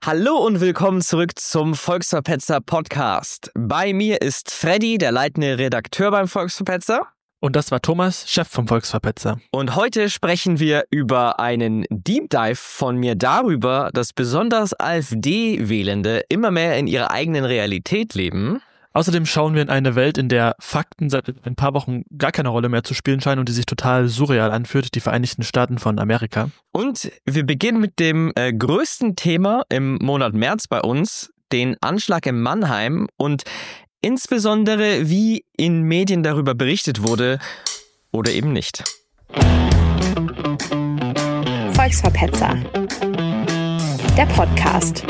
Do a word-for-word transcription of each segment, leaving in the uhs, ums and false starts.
Hallo und willkommen zurück zum Volksverpetzer Podcast. Bei mir ist Freddy, der leitende Redakteur beim Volksverpetzer. Und das war Thomas, Chef vom Volksverpetzer. Und heute sprechen wir über einen Deep Dive von mir darüber, dass besonders AfD-Wählende immer mehr in ihrer eigenen Realität leben. Außerdem schauen wir in eine Welt, in der Fakten seit ein paar Wochen gar keine Rolle mehr zu spielen scheinen und die sich total surreal anfühlt, die Vereinigten Staaten von Amerika. Und wir beginnen mit dem äh, größten Thema im Monat März bei uns, den Anschlag in Mannheim und insbesondere, wie in Medien darüber berichtet wurde oder eben nicht. Volksverpetzer, der Podcast.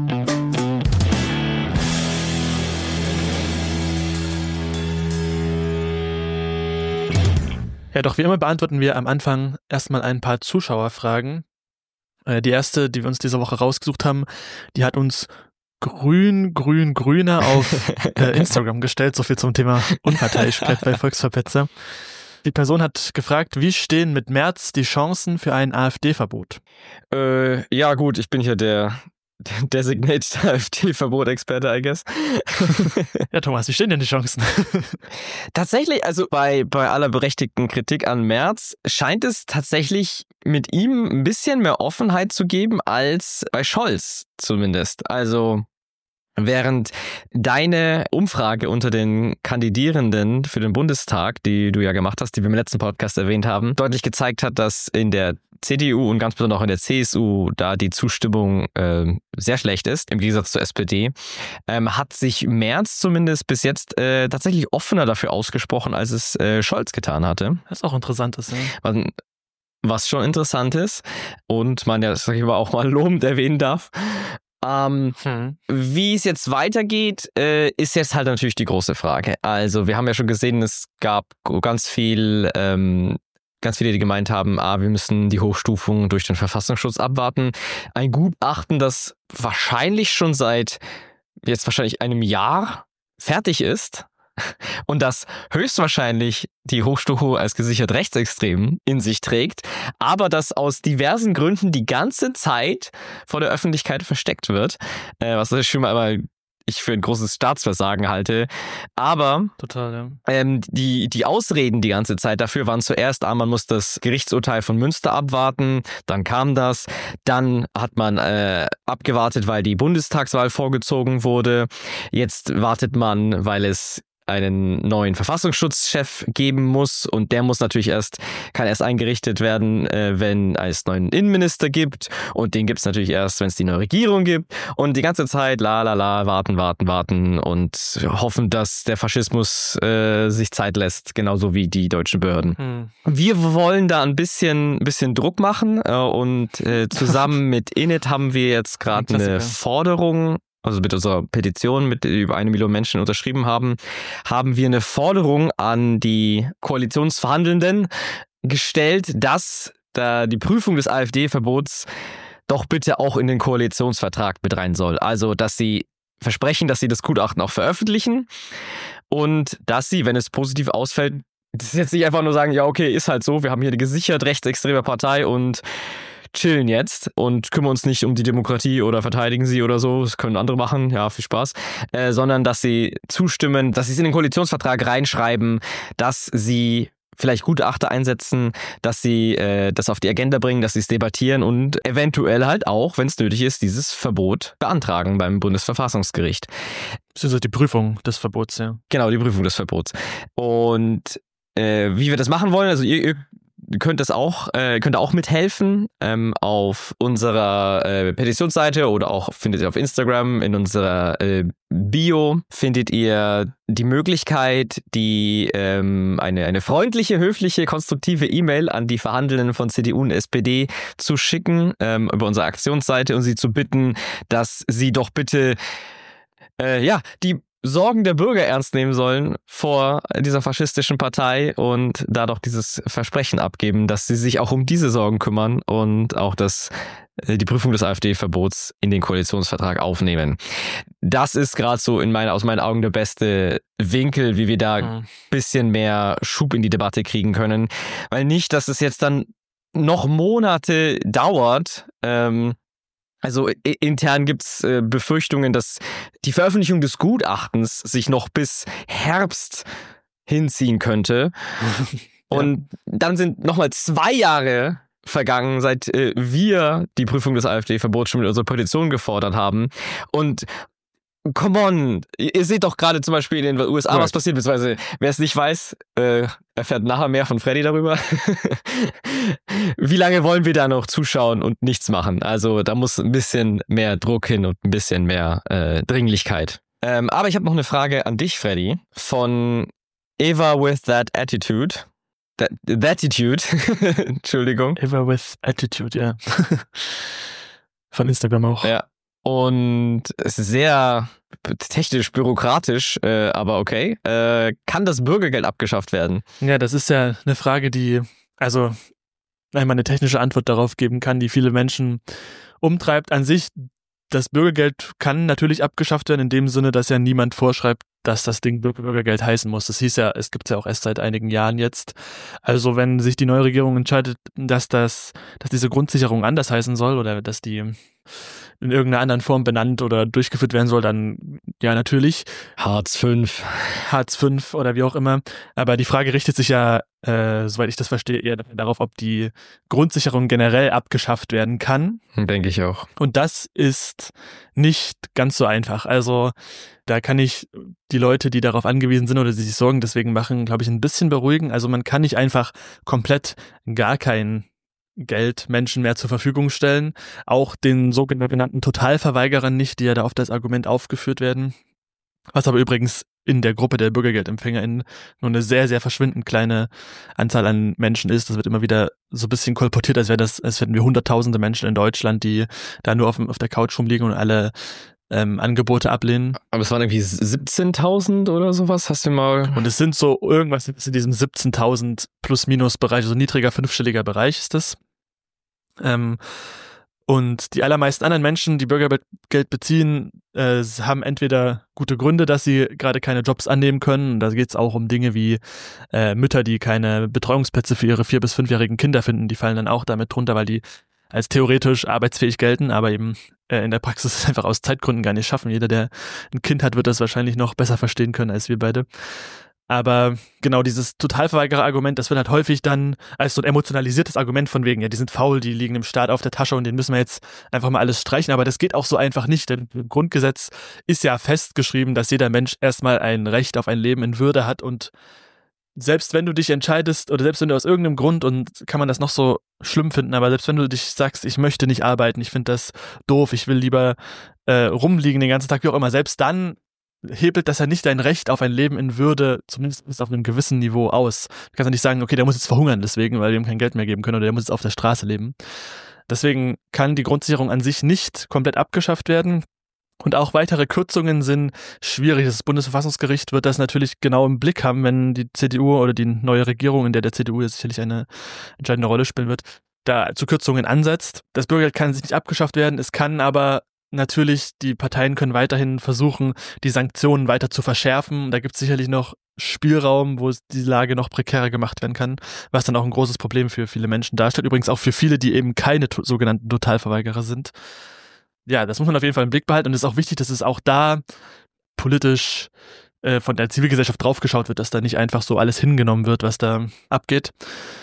Ja, doch wie immer beantworten wir am Anfang erstmal ein paar Zuschauerfragen. Die erste, die wir uns diese Woche rausgesucht haben, die hat uns grün, grün, grüner auf äh, Instagram gestellt. So viel zum Thema Unparteilichkeit bei Volksverpetzer. Die Person hat gefragt, wie stehen mit März die Chancen für ein AfD-Verbot? Äh, ja gut, ich bin hier der Designated AfD-Verbot-Experte, I guess. Ja, Thomas, wie stehen denn die Chancen? Tatsächlich, also bei, bei aller berechtigten Kritik an Merz, scheint es tatsächlich mit ihm ein bisschen mehr Offenheit zu geben als bei Scholz zumindest. Also während deine Umfrage unter den Kandidierenden für den Bundestag, die du ja gemacht hast, die wir im letzten Podcast erwähnt haben, deutlich gezeigt hat, dass in der C D U und ganz besonders auch in der C S U da die Zustimmung äh, sehr schlecht ist, im Gegensatz zur S P D, ähm, hat sich Merz zumindest bis jetzt äh, tatsächlich offener dafür ausgesprochen, als es äh, Scholz getan hatte. Das ist auch interessant, ist, ja. Was, was schon interessant ist und man ja, das sag ich mal, auch mal lobend erwähnen darf. Ähm, hm. Wie es jetzt weitergeht, äh, ist jetzt halt natürlich die große Frage. Also wir haben ja schon gesehen, es gab ganz viel... Ähm, Ganz viele, die gemeint haben, ah, wir müssen die Hochstufung durch den Verfassungsschutz abwarten. Ein Gutachten, das wahrscheinlich schon seit jetzt wahrscheinlich einem Jahr fertig ist und das höchstwahrscheinlich die Hochstufung als gesichert rechtsextrem in sich trägt, aber das aus diversen Gründen die ganze Zeit vor der Öffentlichkeit versteckt wird, äh, was natürlich schon mal aber ich für ein großes Staatsversagen halte. Aber Total, ja. ähm, die, die Ausreden die ganze Zeit dafür waren zuerst, ah, man muss das Gerichtsurteil von Münster abwarten, dann kam das, dann hat man äh, abgewartet, weil die Bundestagswahl vorgezogen wurde, jetzt wartet man, weil es einen neuen Verfassungsschutzchef geben muss und der muss natürlich erst, kann erst eingerichtet werden, äh, wenn es einen neuen Innenminister gibt und den gibt es natürlich erst, wenn es die neue Regierung gibt und die ganze Zeit la la la, warten, warten, warten und hoffen, dass der Faschismus äh, sich Zeit lässt, genauso wie die deutschen Behörden. Hm. Wir wollen da ein bisschen, bisschen Druck machen äh, und äh, zusammen mit Init haben wir jetzt gerade eine Forderung, also mit unserer Petition, mit über eine Million Menschen unterschrieben haben, haben wir eine Forderung an die Koalitionsverhandelnden gestellt, dass da die Prüfung des AfD-Verbots doch bitte auch in den Koalitionsvertrag mit rein soll. Also, dass sie versprechen, dass sie das Gutachten auch veröffentlichen und dass sie, wenn es positiv ausfällt, das ist jetzt nicht einfach nur sagen, ja okay, ist halt so, wir haben hier eine gesichert rechtsextreme Partei und chillen jetzt und kümmern uns nicht um die Demokratie oder verteidigen sie oder so, das können andere machen, ja, viel Spaß, äh, sondern dass sie zustimmen, dass sie es in den Koalitionsvertrag reinschreiben, dass sie vielleicht Gutachter einsetzen, dass sie äh, das auf die Agenda bringen, dass sie es debattieren und eventuell halt auch, wenn es nötig ist, dieses Verbot beantragen beim Bundesverfassungsgericht. Das ist die Prüfung des Verbots, ja. Genau, die Prüfung des Verbots. Und äh, wie wir das machen wollen, also ihr, ihr könnt das auch, äh, könnt auch mithelfen ähm, auf unserer äh, Petitionsseite oder auch findet ihr auf Instagram in unserer äh, Bio findet ihr die Möglichkeit, die ähm, eine eine freundliche, höfliche, konstruktive E-Mail an die Verhandelnden von C D U und S P D zu schicken ähm, über unsere Aktionsseite und sie zu bitten, dass sie doch bitte äh, ja die Sorgen der Bürger ernst nehmen sollen vor dieser faschistischen Partei und da doch dieses Versprechen abgeben, dass sie sich auch um diese Sorgen kümmern und auch das, die Prüfung des AfD-Verbots in den Koalitionsvertrag aufnehmen. Das ist gerade so in meine, aus meinen Augen der beste Winkel, wie wir da ein mhm. bisschen mehr Schub in die Debatte kriegen können. Weil nicht, dass es jetzt dann noch Monate dauert, ähm, Also intern gibt es äh, Befürchtungen, dass die Veröffentlichung des Gutachtens sich noch bis Herbst hinziehen könnte. Und ja. Dann sind nochmal zwei Jahre vergangen, seit äh, wir die Prüfung des AfD-Verbots schon mit unserer Petition gefordert haben. Und come on, ihr seht doch gerade zum Beispiel in den U S A, right. was passiert, beziehungsweise wer es nicht weiß, äh, erfährt nachher mehr von Freddy darüber. Wie lange wollen wir da noch zuschauen und nichts machen? Also da muss ein bisschen mehr Druck hin und ein bisschen mehr äh, Dringlichkeit. Ähm, aber ich habe noch eine Frage an dich, Freddy, von Eva with that attitude. That, that attitude. Entschuldigung. Eva with attitude, ja. Von Instagram auch. Ja. Und es ist sehr technisch, bürokratisch, äh, aber okay. Äh, kann das Bürgergeld abgeschafft werden? Ja, das ist ja eine Frage, die also einmal eine technische Antwort darauf geben kann, die viele Menschen umtreibt. An sich, das Bürgergeld kann natürlich abgeschafft werden, in dem Sinne, dass ja niemand vorschreibt, dass das Ding Bürgergeld heißen muss. Das hieß ja, es gibt es ja auch erst seit einigen Jahren jetzt. Also wenn sich die neue Regierung entscheidet, dass das, dass diese Grundsicherung anders heißen soll oder dass die in irgendeiner anderen Form benannt oder durchgeführt werden soll, dann ja natürlich. Hartz fünf. Hartz fünf oder wie auch immer. Aber die Frage richtet sich ja, äh, soweit ich das verstehe, eher darauf, ob die Grundsicherung generell abgeschafft werden kann. Denke ich auch. Und das ist nicht ganz so einfach. Also da kann ich die Leute, die darauf angewiesen sind oder die sich Sorgen deswegen machen, glaube ich, ein bisschen beruhigen. Also man kann nicht einfach komplett gar kein Geld Menschen mehr zur Verfügung stellen. Auch den sogenannten Totalverweigerern nicht, die ja da oft als Argument aufgeführt werden. Was aber übrigens in der Gruppe der BürgergeldempfängerInnen nur eine sehr, sehr verschwindend kleine Anzahl an Menschen ist. Das wird immer wieder so ein bisschen kolportiert, als wäre das, als hätten wir hunderttausende Menschen in Deutschland, die da nur auf, auf der Couch rumliegen und alle ähm, Angebote ablehnen. Aber es waren irgendwie siebzehntausend oder sowas, hast du mal... Und es sind so irgendwas in diesem siebzehntausend Plus-Minus-Bereich, also niedriger fünfstelliger Bereich ist das. Ähm, und die allermeisten anderen Menschen, die Bürgergeld beziehen, äh, haben entweder gute Gründe, dass sie gerade keine Jobs annehmen können. Da geht es auch um Dinge wie äh, Mütter, die keine Betreuungsplätze für ihre vier- bis fünfjährigen Kinder finden. Die fallen dann auch damit drunter, weil die als theoretisch arbeitsfähig gelten, aber eben äh, in der Praxis einfach aus Zeitgründen gar nicht schaffen. Jeder, der ein Kind hat, wird das wahrscheinlich noch besser verstehen können als wir beide. Aber genau dieses Totalverweigerer-Argument, das wird halt häufig dann als so ein emotionalisiertes Argument von wegen, ja, die sind faul, die liegen im Staat auf der Tasche und denen müssen wir jetzt einfach mal alles streichen. Aber das geht auch so einfach nicht, denn im Grundgesetz ist ja festgeschrieben, dass jeder Mensch erstmal ein Recht auf ein Leben in Würde hat. Und selbst wenn du dich entscheidest oder selbst wenn du aus irgendeinem Grund, und kann man das noch so schlimm finden, aber selbst wenn du dich sagst, ich möchte nicht arbeiten, ich finde das doof, ich will lieber äh, rumliegen den ganzen Tag, wie auch immer, selbst dann hebelt das ja nicht dein Recht auf ein Leben in Würde, zumindest auf einem gewissen Niveau aus. Du kannst ja nicht sagen, okay, der muss jetzt verhungern deswegen, weil wir ihm kein Geld mehr geben können oder der muss jetzt auf der Straße leben. Deswegen kann die Grundsicherung an sich nicht komplett abgeschafft werden. Und auch weitere Kürzungen sind schwierig. Das Bundesverfassungsgericht wird das natürlich genau im Blick haben, wenn die C D U oder die neue Regierung, in der der C D U jetzt sicherlich eine entscheidende Rolle spielen wird, da zu Kürzungen ansetzt. Das Bürgergeld kann sich nicht abgeschafft werden, es kann aber natürlich, die Parteien können weiterhin versuchen, die Sanktionen weiter zu verschärfen. Da gibt es sicherlich noch Spielraum, wo die Lage noch prekärer gemacht werden kann, was dann auch ein großes Problem für viele Menschen darstellt. Übrigens auch für viele, die eben keine to- sogenannten Totalverweigerer sind. Ja, das muss man auf jeden Fall im Blick behalten und es ist auch wichtig, dass es auch da politisch äh, von der Zivilgesellschaft draufgeschaut wird, dass da nicht einfach so alles hingenommen wird, was da abgeht.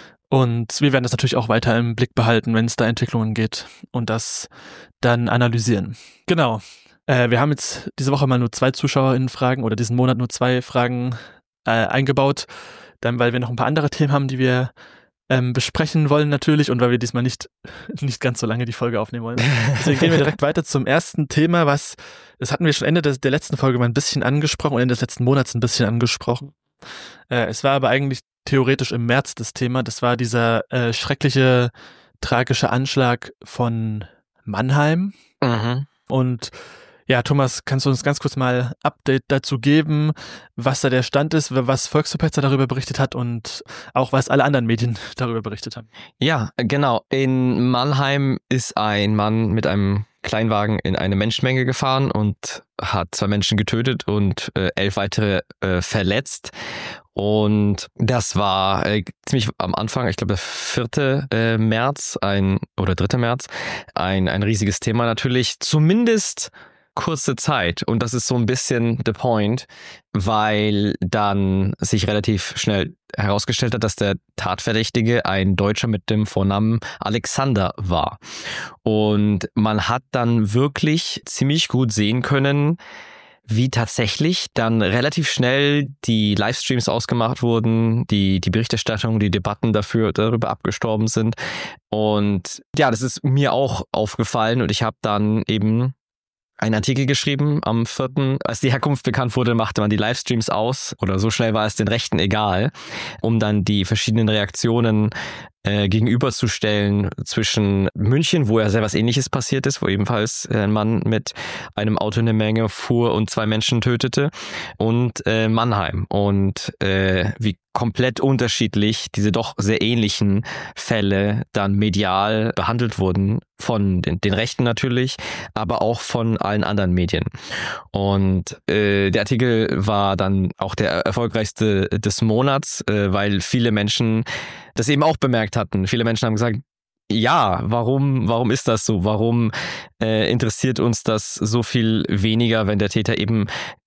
Und wir werden das natürlich auch weiter im Blick behalten, wenn es da Entwicklungen geht und das dann analysieren. Genau. Äh, wir haben jetzt diese Woche mal nur zwei ZuschauerInnen-Fragen oder diesen Monat nur zwei Fragen äh, eingebaut, dann weil wir noch ein paar andere Themen haben, die wir ähm, besprechen wollen natürlich und weil wir diesmal nicht, nicht ganz so lange die Folge aufnehmen wollen. Deswegen gehen wir direkt weiter zum ersten Thema, was, das hatten wir schon Ende des, der letzten Folge mal ein bisschen angesprochen und Ende des letzten Monats ein bisschen angesprochen. Äh, es war aber eigentlich theoretisch im März das Thema. Das war dieser äh, schreckliche, tragische Anschlag von Mannheim. Mhm. Und ja, Thomas, kannst du uns ganz kurz mal Update dazu geben, was da der Stand ist, was Volksverpetzer darüber berichtet hat und auch was alle anderen Medien darüber berichtet haben? Ja, genau. In Mannheim ist ein Mann mit einem Kleinwagen in eine Menschenmenge gefahren und hat zwei Menschen getötet und äh, elf weitere äh, verletzt. Und das war äh, ziemlich am Anfang, ich glaube der vierte äh, März ein oder dritte März, ein, ein riesiges Thema natürlich. Zumindest kurze Zeit. Und das ist so ein bisschen the point, weil dann sich relativ schnell herausgestellt hat, dass der Tatverdächtige ein Deutscher mit dem Vornamen Alexander war. Und man hat dann wirklich ziemlich gut sehen können, wie tatsächlich dann relativ schnell die Livestreams ausgemacht wurden, die, die Berichterstattung, die Debatten dafür, darüber abgestorben sind. Und ja, das ist mir auch aufgefallen und ich habe dann eben einen Artikel geschrieben am vierten Als die Herkunft bekannt wurde, machte man die Livestreams aus oder so schnell war es den Rechten egal, um dann die verschiedenen Reaktionen äh, gegenüberzustellen zwischen München, wo ja sehr was Ähnliches passiert ist, wo ebenfalls ein Mann mit einem Auto eine Menge fuhr und zwei Menschen tötete, und äh, Mannheim und äh, wie komplett unterschiedlich diese doch sehr ähnlichen Fälle dann medial behandelt wurden, von den, den Rechten natürlich, aber auch von allen anderen Medien. Und äh, der Artikel war dann auch der erfolgreichste des Monats, äh, weil viele Menschen das eben auch bemerkt hatten. Viele Menschen haben gesagt, ja, warum, warum ist das so? Warum äh, interessiert uns das so viel weniger, wenn der Täter eben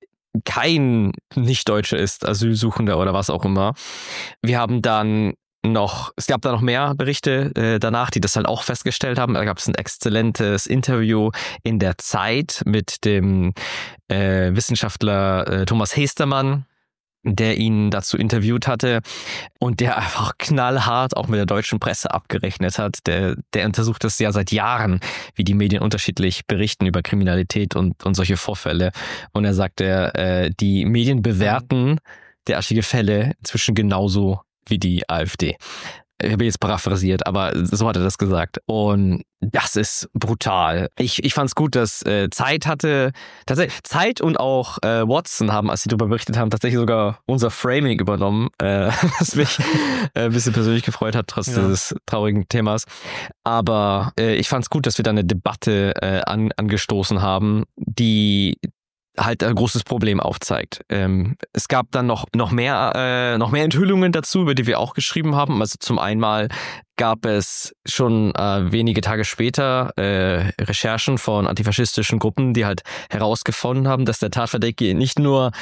kein Nicht-Deutscher ist, Asylsuchender oder was auch immer. Wir haben dann noch, es gab da noch mehr Berichte äh, danach, die das halt auch festgestellt haben. Da gab es ein exzellentes Interview in der Zeit mit dem äh, Wissenschaftler äh, Thomas Hestermann, der ihn dazu interviewt hatte und der einfach knallhart auch mit der deutschen Presse abgerechnet hat. Der, der untersucht das ja seit Jahren, wie die Medien unterschiedlich berichten über Kriminalität und, und solche Vorfälle. Und er sagt, er, äh, die Medien bewerten derartige Fälle inzwischen genauso wie die AfD. Ich habe jetzt paraphrasiert, aber so hat er das gesagt. Und das ist brutal. Ich, ich fand es gut, dass äh, Zeit hatte, tatsächlich Zeit und auch äh, Watson haben, als sie darüber berichtet haben, tatsächlich sogar unser Framing übernommen, äh, was mich äh, ein bisschen persönlich gefreut hat, trotz ja. dieses traurigen Themas. Aber äh, ich fand es gut, dass wir da eine Debatte äh, an, angestoßen haben, die halt ein großes Problem aufzeigt. Ähm, es gab dann noch noch mehr äh, noch mehr Enthüllungen dazu, über die wir auch geschrieben haben. Also zum einen gab es schon äh, wenige Tage später äh, Recherchen von antifaschistischen Gruppen, die halt herausgefunden haben, dass der Tatverdächtige nicht nur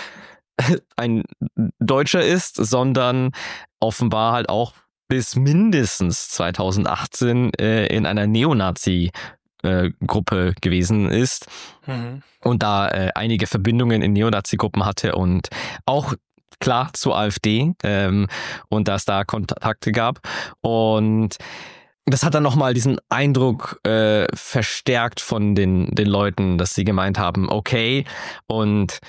ein Deutscher ist, sondern offenbar halt auch bis mindestens zweitausendachtzehn äh, in einer Neonazi Äh, Gruppe gewesen ist mhm. und da äh, einige Verbindungen in Neonazi-Gruppen hatte und auch klar zur AfD ähm, und dass da Kontakte gab. Und das hat dann nochmal diesen Eindruck äh, verstärkt von den, den Leuten, dass sie gemeint haben, okay, und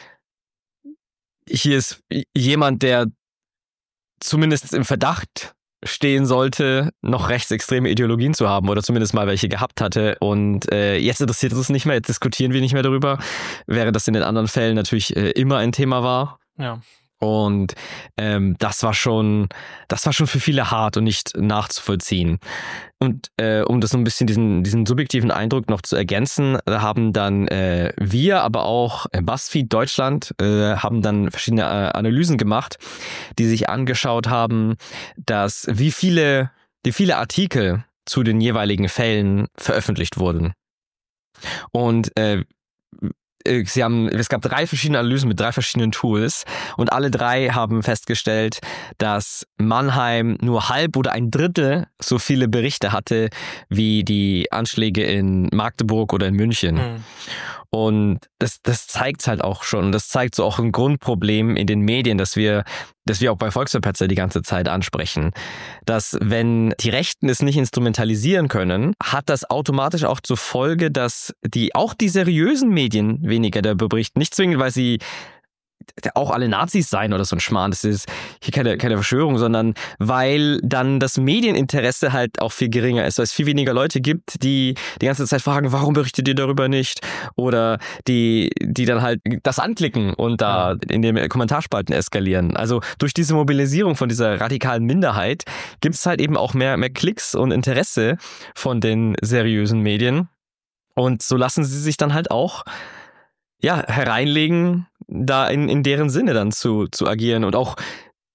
hier ist jemand, der zumindest im Verdacht stehen sollte, noch rechtsextreme Ideologien zu haben oder zumindest mal welche gehabt hatte. Und äh, jetzt interessiert es uns nicht mehr, jetzt diskutieren wir nicht mehr darüber, während das in den anderen Fällen natürlich äh, immer ein Thema war. Ja. Und ähm, das war schon, das war schon für viele hart und nicht nachzuvollziehen. Und äh, um das so ein bisschen diesen diesen subjektiven Eindruck noch zu ergänzen, haben dann äh, wir, aber auch BuzzFeed Deutschland äh, haben dann verschiedene äh, Analysen gemacht, die sich angeschaut haben, dass wie viele, wie viele Artikel zu den jeweiligen Fällen veröffentlicht wurden. Und äh, Sie haben, es gab drei verschiedene Analysen mit drei verschiedenen Tools und alle drei haben festgestellt, dass Mannheim nur halb oder ein Drittel so viele Berichte hatte wie die Anschläge in Magdeburg oder in München. Mhm. Und das, das zeigt halt auch schon. Das zeigt so auch ein Grundproblem in den Medien, dass wir, dass wir auch bei Volksverpetzer die ganze Zeit ansprechen. Dass wenn die Rechten es nicht instrumentalisieren können, hat das automatisch auch zur Folge, dass die, auch die seriösen Medien weniger darüber berichten. Nicht zwingend, weil sie auch alle Nazis sein oder so ein Schmarrn. Das ist hier keine, keine Verschwörung, sondern weil dann das Medieninteresse halt auch viel geringer ist, weil es viel weniger Leute gibt, die die ganze Zeit fragen, warum berichtet ihr darüber nicht? Oder die, die dann halt das anklicken und da in den Kommentarspalten eskalieren. Also durch diese Mobilisierung von dieser radikalen Minderheit gibt es halt eben auch mehr, mehr Klicks und Interesse von den seriösen Medien. Und so lassen sie sich dann halt auch ja, hereinlegen, da in, in deren Sinne dann zu, zu agieren und auch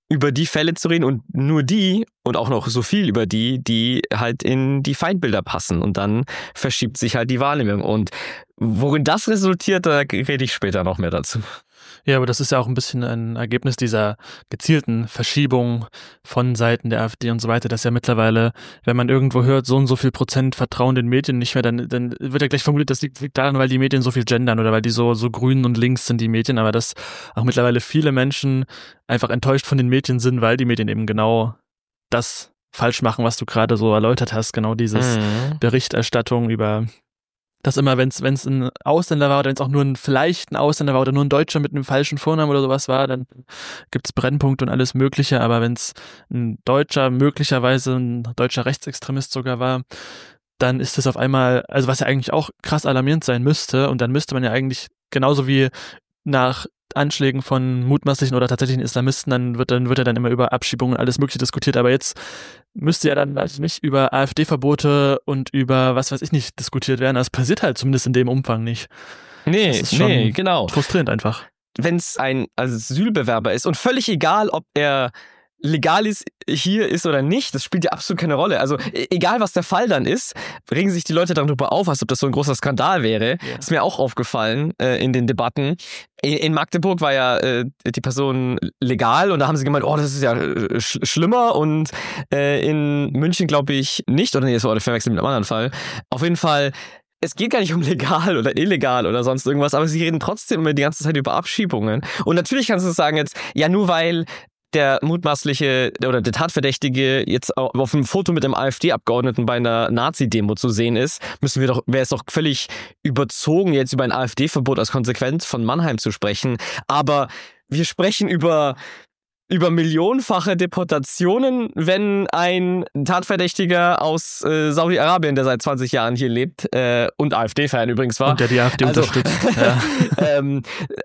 über die Fälle zu reden und nur die und auch noch so viel über die, die halt in die Feindbilder passen. Und dann verschiebt sich halt die Wahrnehmung. Und worin das resultiert, da rede ich später noch mehr dazu. Ja, aber das ist ja auch ein bisschen ein Ergebnis dieser gezielten Verschiebung von Seiten der AfD und so weiter, dass ja mittlerweile, wenn man irgendwo hört, so und so viel Prozent vertrauen den Medien nicht mehr, dann, dann wird ja gleich vermutet, das liegt, liegt daran, weil die Medien so viel gendern oder weil die so, so grün und links sind, die Medien, aber dass auch mittlerweile viele Menschen einfach enttäuscht von den Medien sind, weil die Medien eben genau das falsch machen, was du gerade so erläutert hast, genau dieses Mhm. Berichterstattung über dass immer, wenn es wenn es ein Ausländer war oder wenn es auch nur ein vielleicht ein Ausländer war oder nur ein Deutscher mit einem falschen Vornamen oder sowas war, dann gibt's Brennpunkte und alles Mögliche. Aber wenn es ein Deutscher, möglicherweise ein deutscher Rechtsextremist sogar war, dann ist es auf einmal, also was ja eigentlich auch krass alarmierend sein müsste. Und dann müsste man ja eigentlich genauso wie nach Anschlägen von mutmaßlichen oder tatsächlichen Islamisten, dann wird dann wird ja dann immer über Abschiebungen und alles Mögliche diskutiert. Aber jetzt müsste ja dann also nicht über AfD-Verbote und über was weiß ich nicht diskutiert werden. Das passiert halt zumindest in dem Umfang nicht. Nee, Das ist schon nee, genau. frustrierend einfach. Wenn es ein Asylbewerber ist und völlig egal, ob er legal ist, hier ist oder nicht, das spielt ja absolut keine Rolle. Also e- egal, was der Fall dann ist, regen sich die Leute darüber auf, als ob das so ein großer Skandal wäre. Ja. Ist mir auch aufgefallen äh, in den Debatten. In, in Magdeburg war ja äh, die Person legal und da haben sie gemeint, oh, das ist ja äh, sch- schlimmer und äh, in München glaube ich nicht, oder nee, das war verwechselt mit einem anderen Fall. Auf jeden Fall, es geht gar nicht um legal oder illegal oder sonst irgendwas, aber sie reden trotzdem immer die ganze Zeit über Abschiebungen. Und natürlich kannst du sagen jetzt, ja, nur weil der mutmaßliche oder der Tatverdächtige jetzt auf einem Foto mit einem AfD-Abgeordneten bei einer Nazi-Demo zu sehen ist, müssen wir doch, wäre es doch völlig überzogen, jetzt über ein AfD-Verbot als Konsequenz von Mannheim zu sprechen. Aber wir sprechen über über millionenfache Deportationen, wenn ein Tatverdächtiger aus äh, Saudi-Arabien, der seit zwanzig Jahren hier lebt äh, und AfD-Fan übrigens war. Und der die AfD Also, unterstützt. Ja. ähm,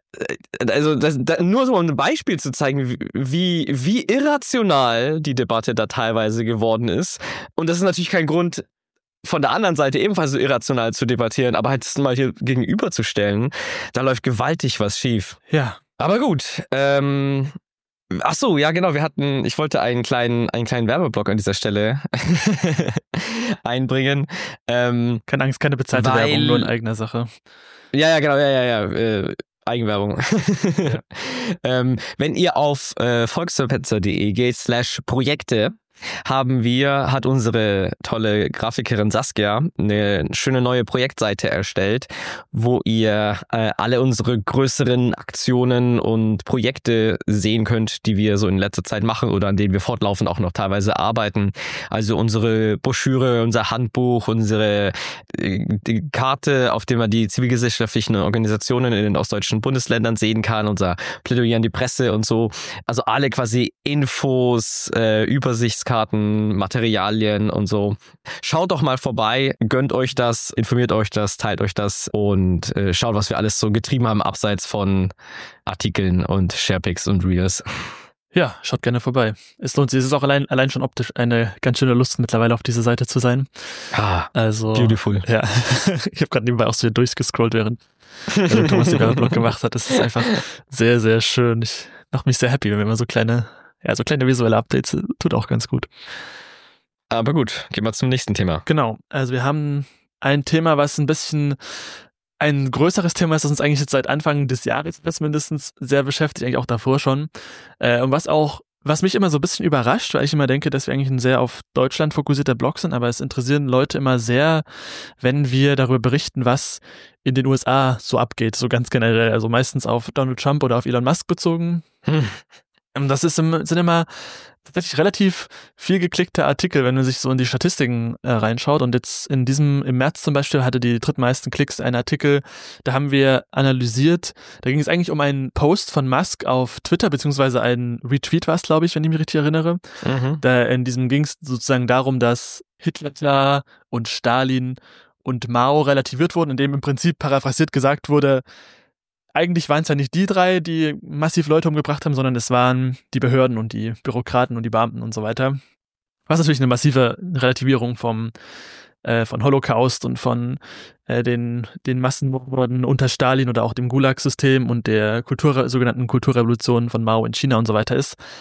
also das, da, nur so um ein Beispiel zu zeigen, wie, wie irrational die Debatte da teilweise geworden ist. Und das ist natürlich kein Grund, von der anderen Seite ebenfalls so irrational zu debattieren, aber halt das mal hier gegenüberzustellen, da läuft gewaltig was schief. Ja. Aber gut, ähm, ach so, ja genau, wir hatten, ich wollte einen kleinen, einen kleinen Werbeblock an dieser Stelle einbringen. Ähm, Keine Angst, keine bezahlte Weil- Werbung, nur in eigener Sache. ja, ja, genau, ja, ja, ja, äh, Eigenwerbung. Ja. ähm, wenn ihr auf äh, volksverpetzer punkt de geht slash Projekte, haben wir, hat unsere tolle Grafikerin Saskia eine schöne neue Projektseite erstellt, wo ihr äh, alle unsere größeren Aktionen und Projekte sehen könnt, die wir so in letzter Zeit machen oder an denen wir fortlaufend auch noch teilweise arbeiten. Also unsere Broschüre, unser Handbuch, unsere äh, die Karte, auf der man die zivilgesellschaftlichen Organisationen in den ostdeutschen Bundesländern sehen kann, unser Plädoyer an die Presse und so. Also alle quasi Infos, äh, Übersichtskarten, Materialien und so. Schaut doch mal vorbei, gönnt euch das, informiert euch das, teilt euch das und äh, schaut, was wir alles so getrieben haben, abseits von Artikeln und Sharepics und Reels. Ja, schaut gerne vorbei. Es lohnt sich. Es ist auch allein, allein schon optisch eine ganz schöne Lust, mittlerweile auf dieser Seite zu sein. Ah, Also, beautiful. ja. Ich habe gerade nebenbei auch so hier durchgescrollt, während also Thomas den Werbeblock gemacht hat. Das ist einfach sehr, sehr schön. Ich mache mich sehr happy, wenn wir immer so kleine, ja, so kleine visuelle Updates, tut auch ganz gut. Aber gut, gehen wir zum nächsten Thema. Genau. Also wir haben ein Thema, was ein bisschen ein größeres Thema ist, das uns eigentlich jetzt seit Anfang des Jahres mindestens sehr beschäftigt, eigentlich auch davor schon. Äh, und was auch, was mich immer so ein bisschen überrascht, weil ich immer denke, dass wir eigentlich ein sehr auf Deutschland fokussierter Blog sind, aber es interessieren Leute immer sehr, wenn wir darüber berichten, was in den U S A so abgeht, so ganz generell. Also meistens auf Donald Trump oder auf Elon Musk bezogen. Hm. Das ist im, sind immer tatsächlich relativ viel geklickte Artikel, wenn man sich so in die Statistiken äh, reinschaut. Und jetzt in diesem, im März zum Beispiel, hatte die drittmeisten Klicks ein Artikel, da haben wir analysiert, da ging es eigentlich um einen Post von Musk auf Twitter, beziehungsweise ein Retweet war es, glaube ich, wenn ich mich richtig erinnere. Mhm. Da in diesem ging es sozusagen darum, dass Hitler und Stalin und Mao relativiert wurden, indem im Prinzip paraphrasiert gesagt wurde, eigentlich waren es ja nicht die drei, die massiv Leute umgebracht haben, sondern es waren die Behörden und die Bürokraten und die Beamten und so weiter. Was natürlich eine massive Relativierung vom äh, von Holocaust und von äh, den den Massenmorden unter Stalin oder auch dem Gulag-System und der Kultur, sogenannten Kulturrevolution von Mao in China und so weiter ist.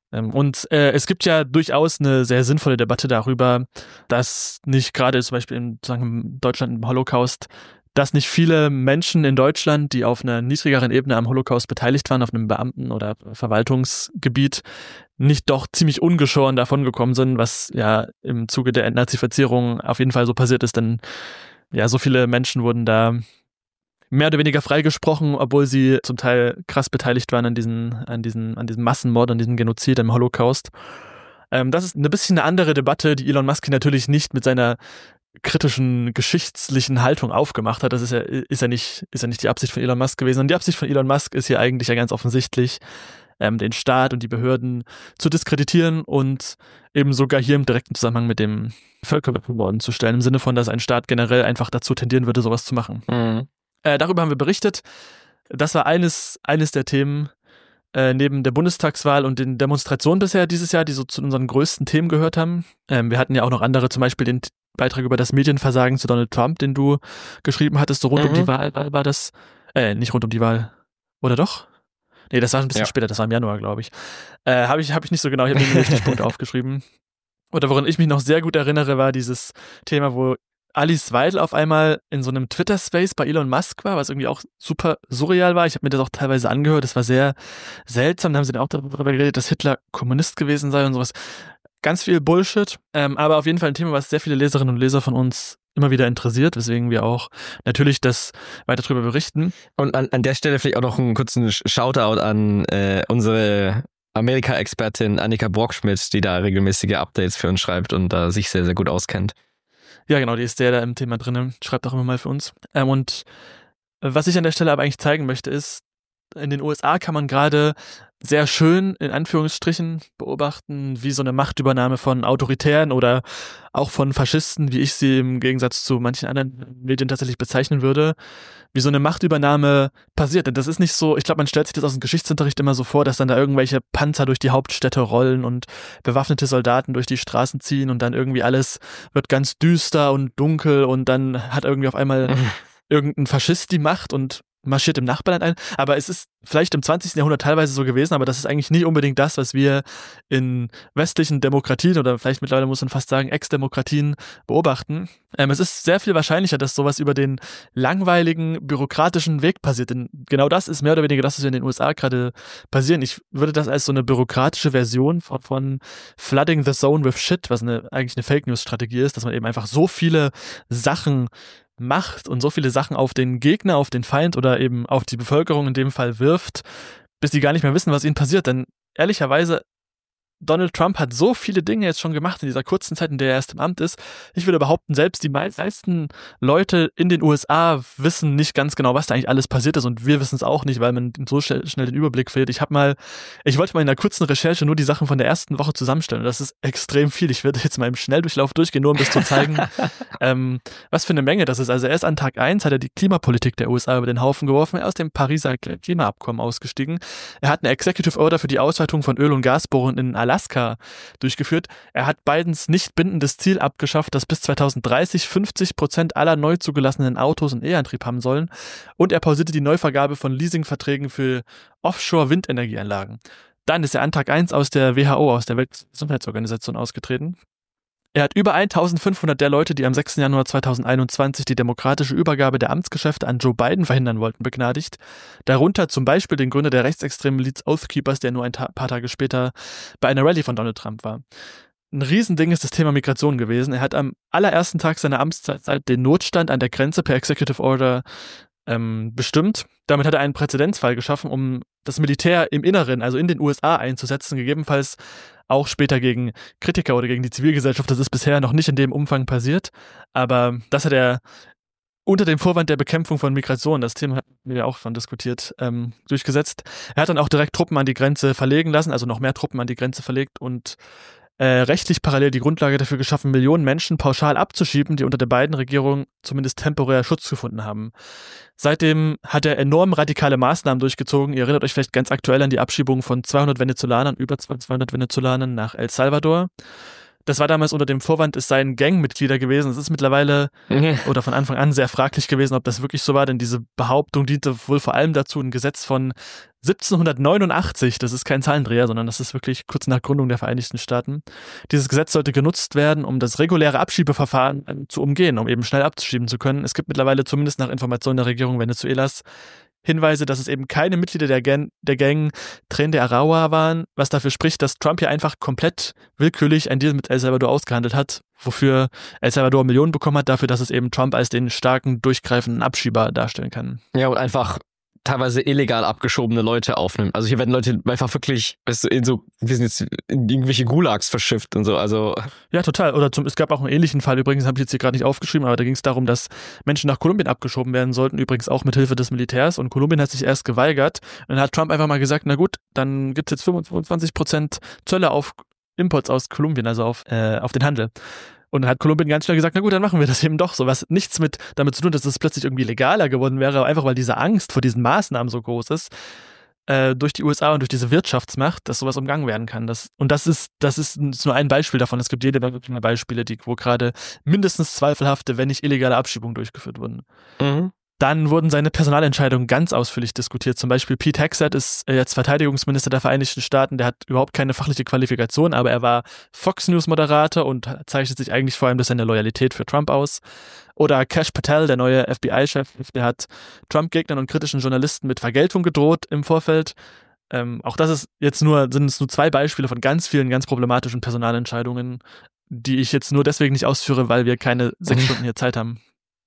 Ähm, und äh, es gibt ja durchaus eine sehr sinnvolle Debatte darüber, dass nicht gerade zum Beispiel in, sagen wir, Deutschland im Holocaust, dass nicht viele Menschen in Deutschland, die auf einer niedrigeren Ebene am Holocaust beteiligt waren, auf einem Beamten- oder Verwaltungsgebiet, nicht doch ziemlich ungeschoren davongekommen sind, was ja im Zuge der Entnazifizierung auf jeden Fall so passiert ist, denn ja, so viele Menschen wurden da mehr oder weniger freigesprochen, obwohl sie zum Teil krass beteiligt waren an diesen, an diesen, an diesem Massenmord, an diesem Genozid im Holocaust. Ähm, das ist ein bisschen eine andere Debatte, die Elon Musk natürlich nicht mit seiner kritischen, geschichtlichen Haltung aufgemacht hat. Das ist ja, ist ja nicht, ist ja nicht die Absicht von Elon Musk gewesen. Und die Absicht von Elon Musk ist hier eigentlich ja ganz offensichtlich, ähm, den Staat und die Behörden zu diskreditieren und eben sogar hier im direkten Zusammenhang mit dem Völkermord zu stellen, im Sinne von, dass ein Staat generell einfach dazu tendieren würde, sowas zu machen. Mhm. Äh, darüber haben wir berichtet. Das war eines, eines der Themen, Äh, neben der Bundestagswahl und den Demonstrationen bisher dieses Jahr, die so zu unseren größten Themen gehört haben. Ähm, wir hatten ja auch noch andere, zum Beispiel den T- Beitrag über das Medienversagen zu Donald Trump, den du geschrieben hattest, so rund Mhm. um die Wahl, Wahl war das, äh, nicht rund um die Wahl, oder doch? Nee, das war ein bisschen Ja. später, das war im Januar, glaube ich. Äh, habe ich, hab ich nicht so genau, ich habe mir die Stichpunkte aufgeschrieben. Oder woran ich mich noch sehr gut erinnere, war dieses Thema, wo Alice Weidel auf einmal in so einem Twitter-Space bei Elon Musk war, was irgendwie auch super surreal war. Ich habe mir das auch teilweise angehört. Das war sehr seltsam. Da haben sie dann auch darüber geredet, dass Hitler Kommunist gewesen sei und sowas. Ganz viel Bullshit. Ähm, aber auf jeden Fall ein Thema, was sehr viele Leserinnen und Leser von uns immer wieder interessiert, weswegen wir auch natürlich das weiter darüber berichten. Und an, an der Stelle vielleicht auch noch einen kurzen Shoutout an äh, unsere Amerika-Expertin Annika Brockschmidt, die da regelmäßige Updates für uns schreibt und da sich sehr, sehr gut auskennt. Ja, genau, die ist sehr da im Thema drin. Schreibt auch immer mal für uns. Ähm, und was ich an der Stelle aber eigentlich zeigen möchte, ist, in den U S A kann man gerade sehr schön, in Anführungsstrichen, beobachten, wie so eine Machtübernahme von Autoritären oder auch von Faschisten, wie ich sie im Gegensatz zu manchen anderen Medien tatsächlich bezeichnen würde, wie so eine Machtübernahme passiert. Denn das ist nicht so, ich glaube, man stellt sich das aus dem Geschichtsunterricht immer so vor, dass dann da irgendwelche Panzer durch die Hauptstädte rollen und bewaffnete Soldaten durch die Straßen ziehen und dann irgendwie alles wird ganz düster und dunkel und dann hat irgendwie auf einmal irgendein Faschist die Macht und marschiert im Nachbarland ein, aber es ist vielleicht im zwanzigsten Jahrhundert teilweise so gewesen, aber das ist eigentlich nicht unbedingt das, was wir in westlichen Demokratien oder vielleicht mittlerweile muss man fast sagen Ex-Demokratien beobachten. Ähm, es ist sehr viel wahrscheinlicher, dass sowas über den langweiligen, bürokratischen Weg passiert, denn genau das ist mehr oder weniger das, was in den U S A gerade passieren. Ich würde das als so eine bürokratische Version von, von Flooding the Zone with Shit, was eine, eigentlich eine Fake-News-Strategie ist, dass man eben einfach so viele Sachen macht und so viele Sachen auf den Gegner, auf den Feind oder eben auf die Bevölkerung in dem Fall wirft, bis die gar nicht mehr wissen, was ihnen passiert. Denn ehrlicherweise, Donald Trump hat so viele Dinge jetzt schon gemacht in dieser kurzen Zeit, in der er erst im Amt ist. Ich würde behaupten, selbst die meisten Leute in den U S A wissen nicht ganz genau, was da eigentlich alles passiert ist und wir wissen es auch nicht, weil man so schnell, schnell den Überblick verliert. Ich habe mal, ich wollte mal in einer kurzen Recherche nur die Sachen von der ersten Woche zusammenstellen und das ist extrem viel. Ich würde jetzt mal im Schnelldurchlauf durchgehen, nur um das zu zeigen, ähm, was für eine Menge das ist. Also erst an Tag eins hat er die Klimapolitik der U S A über den Haufen geworfen, er ist aus dem Pariser Klimaabkommen ausgestiegen. Er hat eine Executive Order für die Ausweitung von Öl- und Gasbohrungen in Alaska durchgeführt. Er hat Bidens nicht bindendes Ziel abgeschafft, dass bis zweitausenddreißig fünfzig Prozent aller neu zugelassenen Autos einen E-Antrieb haben sollen. Und er pausierte die Neuvergabe von Leasingverträgen für Offshore-Windenergieanlagen. Dann ist er an Tag eins aus der W H O, aus der Weltgesundheitsorganisation, ausgetreten. Er hat über eintausendfünfhundert der Leute, die am sechsten Januar zweitausendeinundzwanzig die demokratische Übergabe der Amtsgeschäfte an Joe Biden verhindern wollten, begnadigt. Darunter zum Beispiel den Gründer der rechtsextremen Miliz Oath Keepers, der nur ein ta- paar Tage später bei einer Rallye von Donald Trump war. Ein Riesending ist das Thema Migration gewesen. Er hat am allerersten Tag seiner Amtszeit den Notstand an der Grenze per Executive Order ähm, bestimmt. Damit hat er einen Präzedenzfall geschaffen, um das Militär im Inneren, also in den U S A einzusetzen, gegebenenfalls auch später gegen Kritiker oder gegen die Zivilgesellschaft. Das ist bisher noch nicht in dem Umfang passiert, aber das hat er unter dem Vorwand der Bekämpfung von Migration, das Thema hatten wir ja auch schon diskutiert, ähm, durchgesetzt. Er hat dann auch direkt Truppen an die Grenze verlegen lassen, also noch mehr Truppen an die Grenze verlegt und äh, rechtlich parallel die Grundlage dafür geschaffen, Millionen Menschen pauschal abzuschieben, die unter der Biden-Regierung zumindest temporär Schutz gefunden haben. Seitdem hat er enorm radikale Maßnahmen durchgezogen. Ihr erinnert euch vielleicht ganz aktuell an die Abschiebung von zweihundert Venezolanern, über zweihundert Venezolanern nach El Salvador. Das war damals unter dem Vorwand, es seien Gangmitglieder gewesen. Es ist mittlerweile oder von Anfang an sehr fraglich gewesen, ob das wirklich so war, denn diese Behauptung diente wohl vor allem dazu, ein Gesetz von siebzehnhundertneunundachtzig, das ist kein Zahlendreher, sondern das ist wirklich kurz nach Gründung der Vereinigten Staaten. Dieses Gesetz sollte genutzt werden, um das reguläre Abschiebeverfahren zu umgehen, um eben schnell abzuschieben zu können. Es gibt mittlerweile zumindest nach Informationen der Regierung Venezuelas Hinweise, dass es eben keine Mitglieder der Gang, der Gang Tren de Aragua waren, was dafür spricht, dass Trump hier einfach komplett willkürlich ein Deal mit El Salvador ausgehandelt hat, wofür El Salvador Millionen bekommen hat, dafür, dass es eben Trump als den starken, durchgreifenden Abschieber darstellen kann. Ja, und einfach teilweise illegal abgeschobene Leute aufnimmt. Also hier werden Leute einfach wirklich, weißt du, in so, wir sind jetzt in irgendwelche Gulags verschifft und so, also. Ja, total. Oder zum, es gab auch einen ähnlichen Fall, übrigens habe ich jetzt hier gerade nicht aufgeschrieben, aber da ging es darum, dass Menschen nach Kolumbien abgeschoben werden sollten, übrigens auch mit Hilfe des Militärs, und Kolumbien hat sich erst geweigert. Und dann hat Trump einfach mal gesagt, na gut, dann gibt es jetzt fünfundzwanzig Prozent Zölle auf Imports aus Kolumbien, also auf, äh, auf den Handel. Und dann hat Kolumbien ganz schnell gesagt, na gut, dann machen wir das eben doch so. Was nichts mit damit zu tun, dass es plötzlich irgendwie legaler geworden wäre, aber einfach weil diese Angst vor diesen Maßnahmen so groß ist, äh, durch die U S A und durch diese Wirtschaftsmacht, dass sowas umgangen werden kann. Das, und das ist, das ist nur ein Beispiel davon. Es gibt jede Menge Beispiele, die, wo gerade mindestens zweifelhafte, wenn nicht illegale Abschiebungen durchgeführt wurden. Mhm. Dann wurden seine Personalentscheidungen ganz ausführlich diskutiert. Zum Beispiel Pete Hegseth ist jetzt Verteidigungsminister der Vereinigten Staaten. Der hat überhaupt keine fachliche Qualifikation, aber er war Fox News Moderator und zeichnet sich eigentlich vor allem durch seine Loyalität für Trump aus. Oder Kash Patel, der neue F B I-Chef, der hat Trump-Gegnern und kritischen Journalisten mit Vergeltung gedroht im Vorfeld. Ähm, auch das ist jetzt nur, sind es nur zwei Beispiele von ganz vielen ganz problematischen Personalentscheidungen, die ich jetzt nur deswegen nicht ausführe, weil wir keine sechs Stunden hier Zeit haben.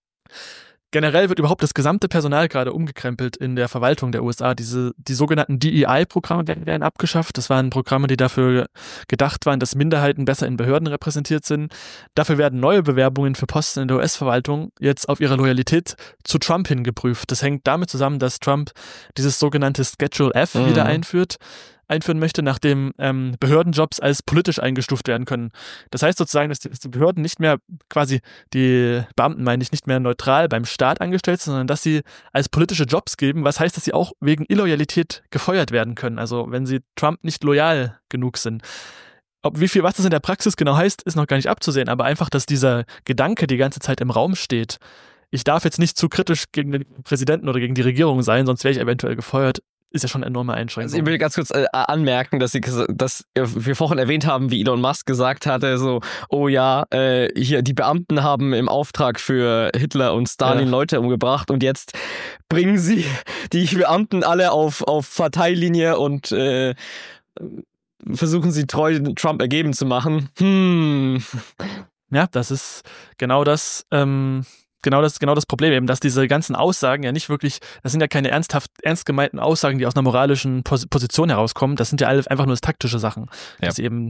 Generell wird überhaupt das gesamte Personal gerade umgekrempelt in der Verwaltung der U S A. Diese, die sogenannten D E I-Programme werden abgeschafft. Das waren Programme, die dafür gedacht waren, dass Minderheiten besser in Behörden repräsentiert sind. Dafür werden neue Bewerbungen für Posten in der U S-Verwaltung jetzt auf ihre Loyalität zu Trump hin geprüft. Das hängt damit zusammen, dass Trump dieses sogenannte Schedule F mhm. wieder einführt. einführen möchte, nachdem ähm, Behördenjobs als politisch eingestuft werden können. Das heißt sozusagen, dass die, dass die Behörden nicht mehr, quasi die Beamten meine ich, nicht mehr neutral beim Staat angestellt sind, sondern dass sie als politische Jobs geben, was heißt, dass sie auch wegen Illoyalität gefeuert werden können, also wenn sie Trump nicht loyal genug sind. Ob wie viel, was das in der Praxis genau heißt, ist noch gar nicht abzusehen, aber einfach, dass dieser Gedanke die ganze Zeit im Raum steht, ich darf jetzt nicht zu kritisch gegen den Präsidenten oder gegen die Regierung sein, sonst wäre ich eventuell gefeuert, ist ja schon eine enorme Einschränkung. Also ich will ganz kurz äh, anmerken, dass, ich, dass wir vorhin erwähnt haben, wie Elon Musk gesagt hatte, so, oh ja, äh, hier die Beamten haben im Auftrag für Hitler und Stalin ja. Leute umgebracht und jetzt bringen sie die Beamten alle auf, auf Parteilinie und äh, versuchen sie treu Trump ergeben zu machen. Hm. Ja, das ist genau das, ähm, Genau das, genau das Problem eben, dass diese ganzen Aussagen ja nicht wirklich, das sind ja keine ernsthaft, ernst gemeinten Aussagen, die aus einer moralischen Pos- Position herauskommen. Das sind ja alle einfach nur taktische Sachen. Ja. Dass sie eben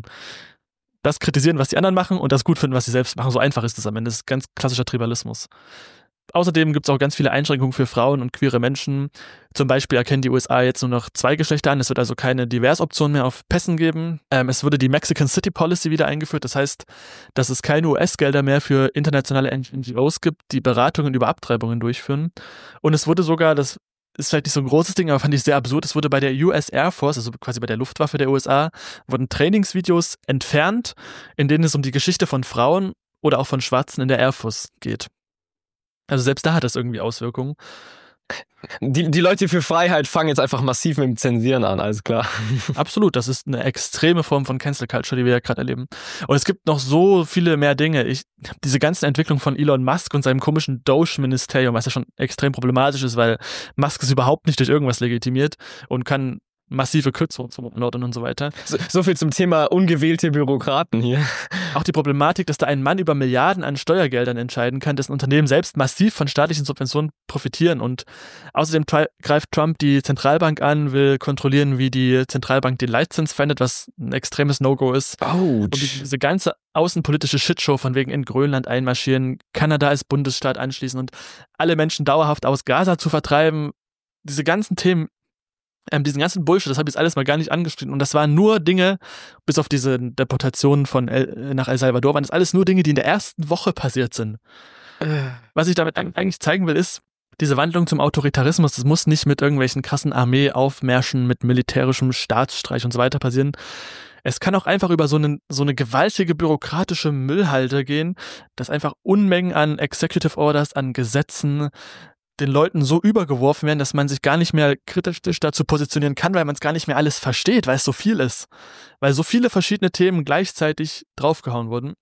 das kritisieren, was die anderen machen und das gut finden, was sie selbst machen. So einfach ist das am Ende. Das ist ganz klassischer Tribalismus. Außerdem gibt es auch ganz viele Einschränkungen für Frauen und queere Menschen. Zum Beispiel erkennen die U S A jetzt nur noch zwei Geschlechter an. Es wird also keine Diversoption mehr auf Pässen geben. Ähm, es wurde die Mexican City Policy wieder eingeführt. Das heißt, dass es keine U S-Gelder mehr für internationale N G Os gibt, die Beratungen über Abtreibungen durchführen. Und es wurde sogar, das ist vielleicht nicht so ein großes Ding, aber fand ich sehr absurd, es wurde bei der U S Air Force, also quasi bei der Luftwaffe der U S A, wurden Trainingsvideos entfernt, in denen es um die Geschichte von Frauen oder auch von Schwarzen in der Air Force geht. Also selbst da hat das irgendwie Auswirkungen. Die, die Leute für Freiheit fangen jetzt einfach massiv mit dem Zensieren an, alles klar. Absolut, das ist eine extreme Form von Cancel Culture, die wir ja gerade erleben. Und es gibt noch so viele mehr Dinge. Ich, diese ganzen Entwicklungen von Elon Musk und seinem komischen Doge-Ministerium, was ja schon extrem problematisch ist, weil Musk ist überhaupt nicht durch irgendwas legitimiert und kann massive Kürzungen zum Norden und so weiter. So, so viel zum Thema ungewählte Bürokraten hier. Auch die Problematik, dass da ein Mann über Milliarden an Steuergeldern entscheiden kann, dessen Unternehmen selbst massiv von staatlichen Subventionen profitieren. Und außerdem tri- greift Trump die Zentralbank an, will kontrollieren, wie die Zentralbank den Leitzins verwendet, was ein extremes No-Go ist. Ouch. Und diese ganze außenpolitische Shitshow von wegen in Grönland einmarschieren, Kanada als Bundesstaat anschließen und alle Menschen dauerhaft aus Gaza zu vertreiben. Diese ganzen Themen, Ähm, diesen ganzen Bullshit, das habe ich jetzt alles mal gar nicht angeschnitten. Und das waren nur Dinge, bis auf diese Deportation von El, nach El Salvador, waren das alles nur Dinge, die in der ersten Woche passiert sind. Äh. Was ich damit eigentlich zeigen will, ist, diese Wandlung zum Autoritarismus, das muss nicht mit irgendwelchen krassen Armeeaufmärschen, mit militärischem Staatsstreich und so weiter passieren. es kann auch einfach über so eine, so eine gewaltige bürokratische Müllhalde gehen, dass einfach Unmengen an Executive Orders, an Gesetzen den Leuten so übergeworfen werden, dass man sich gar nicht mehr kritisch dazu positionieren kann, weil man es gar nicht mehr alles versteht, weil es so viel ist. Weil so viele verschiedene Themen gleichzeitig draufgehauen wurden.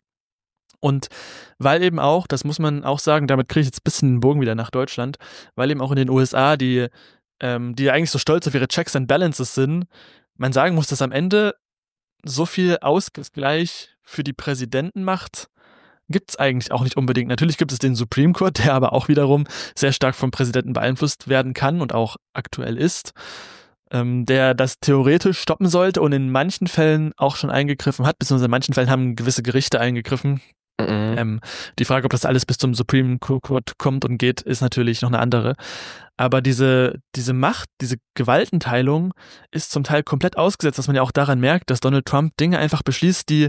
Und weil eben auch, das muss man auch sagen, damit kriege ich jetzt ein bisschen den Bogen wieder nach Deutschland, weil eben auch in den U S A, die, ähm, die ja eigentlich so stolz auf ihre Checks and Balances sind, man sagen muss, dass am Ende so viel Ausgleich für die Präsidentenmacht gibt es eigentlich auch nicht unbedingt. Natürlich gibt es den Supreme Court, der aber auch wiederum sehr stark vom Präsidenten beeinflusst werden kann und auch aktuell ist, ähm, der das theoretisch stoppen sollte und in manchen Fällen auch schon eingegriffen hat, beziehungsweise in manchen Fällen haben gewisse Gerichte eingegriffen. Mhm. Ähm, die Frage, ob das alles bis zum Supreme Court kommt und geht, ist natürlich noch eine andere. Aber diese, diese Macht, diese Gewaltenteilung ist zum Teil komplett ausgesetzt, dass man ja auch daran merkt, dass Donald Trump Dinge einfach beschließt, die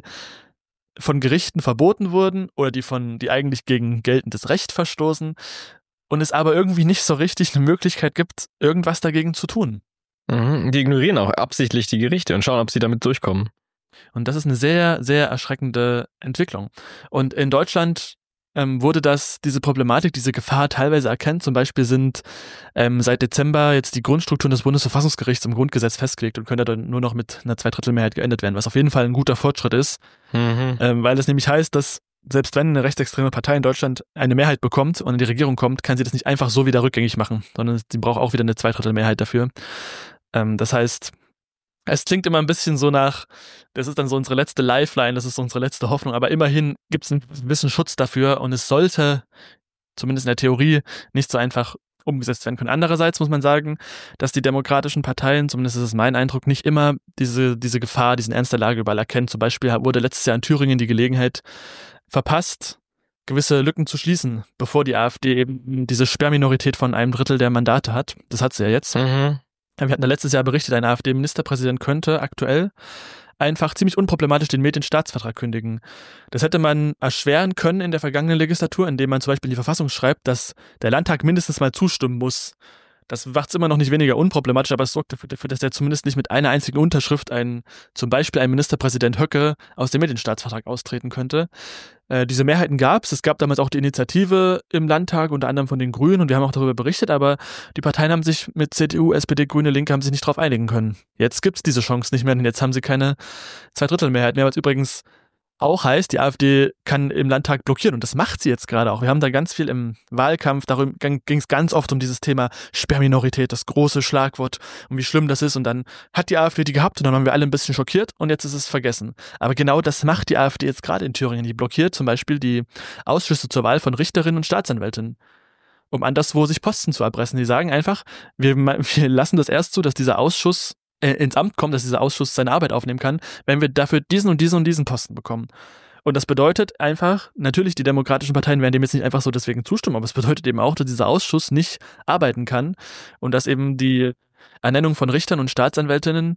von Gerichten verboten wurden oder die von, die eigentlich gegen geltendes Recht verstoßen und es aber irgendwie nicht so richtig eine Möglichkeit gibt, irgendwas dagegen zu tun. Mhm. Die ignorieren auch absichtlich die Gerichte und schauen, ob sie damit durchkommen. Und das ist eine sehr, sehr erschreckende Entwicklung. Und in Deutschland ähm, wurde das, diese Problematik, diese Gefahr teilweise erkannt. Zum Beispiel sind ähm, seit Dezember jetzt die Grundstrukturen des Bundesverfassungsgerichts im Grundgesetz festgelegt und können dann nur noch mit einer Zweidrittelmehrheit geändert werden, was auf jeden Fall ein guter Fortschritt ist, mhm. ähm, weil es nämlich heißt, dass selbst wenn eine rechtsextreme Partei in Deutschland eine Mehrheit bekommt und in die Regierung kommt, kann sie das nicht einfach so wieder rückgängig machen, sondern sie braucht auch wieder eine Zweidrittelmehrheit dafür. Ähm, das heißt, es klingt immer ein bisschen so nach, das ist dann so unsere letzte Lifeline, das ist unsere letzte Hoffnung, aber immerhin gibt es einen gewissen Schutz dafür und es sollte, zumindest in der Theorie, nicht so einfach umgesetzt werden können. Andererseits muss man sagen, dass die demokratischen Parteien, zumindest ist es mein Eindruck, nicht immer diese, diese Gefahr, diesen Ernst der Lage überall erkennen. Zum Beispiel wurde letztes Jahr in Thüringen die Gelegenheit verpasst, gewisse Lücken zu schließen, bevor die AfD eben diese Sperrminorität von einem Drittel der Mandate hat. Das hat sie ja jetzt. Mhm. Wir hatten ja letztes Jahr berichtet, ein AfD-Ministerpräsident könnte aktuell einfach ziemlich unproblematisch den Medienstaatsvertrag kündigen. Das hätte man erschweren können in der vergangenen Legislatur, indem man zum Beispiel in die Verfassung schreibt, dass der Landtag mindestens mal zustimmen muss. Das macht es immer noch nicht weniger unproblematisch, aber es sorgt dafür, dass er zumindest nicht mit einer einzigen Unterschrift ein, zum Beispiel ein Ministerpräsident Höcke aus dem Medienstaatsvertrag austreten könnte. Äh, diese Mehrheiten gab es. Es gab damals auch die Initiative im Landtag, unter anderem von den Grünen, und wir haben auch darüber berichtet, aber die Parteien haben sich mit C D U, S P D, Grüne, Linke haben sich nicht drauf einigen können. Jetzt gibt es diese Chance nicht mehr, denn jetzt haben sie keine Zweidrittelmehrheit mehr, was übrigens auch heißt, die AfD kann im Landtag blockieren und das macht sie jetzt gerade auch. Wir haben da ganz viel im Wahlkampf, darum ging es ganz oft um dieses Thema Sperrminorität, das große Schlagwort und wie schlimm das ist, und dann hat die AfD die gehabt und dann waren wir alle ein bisschen schockiert und jetzt ist es vergessen. Aber genau das macht die AfD jetzt gerade in Thüringen. Die blockiert zum Beispiel die Ausschüsse zur Wahl von Richterinnen und Staatsanwältinnen, um anderswo sich Posten zu erpressen. Die sagen einfach, wir, wir lassen das erst zu, dass dieser Ausschuss ins Amt kommt, dass dieser Ausschuss seine Arbeit aufnehmen kann, wenn wir dafür diesen und diesen und diesen Posten bekommen. Und das bedeutet einfach, natürlich, die demokratischen Parteien werden dem jetzt nicht einfach so deswegen zustimmen, aber es bedeutet eben auch, dass dieser Ausschuss nicht arbeiten kann und dass eben die Ernennung von Richtern und Staatsanwältinnen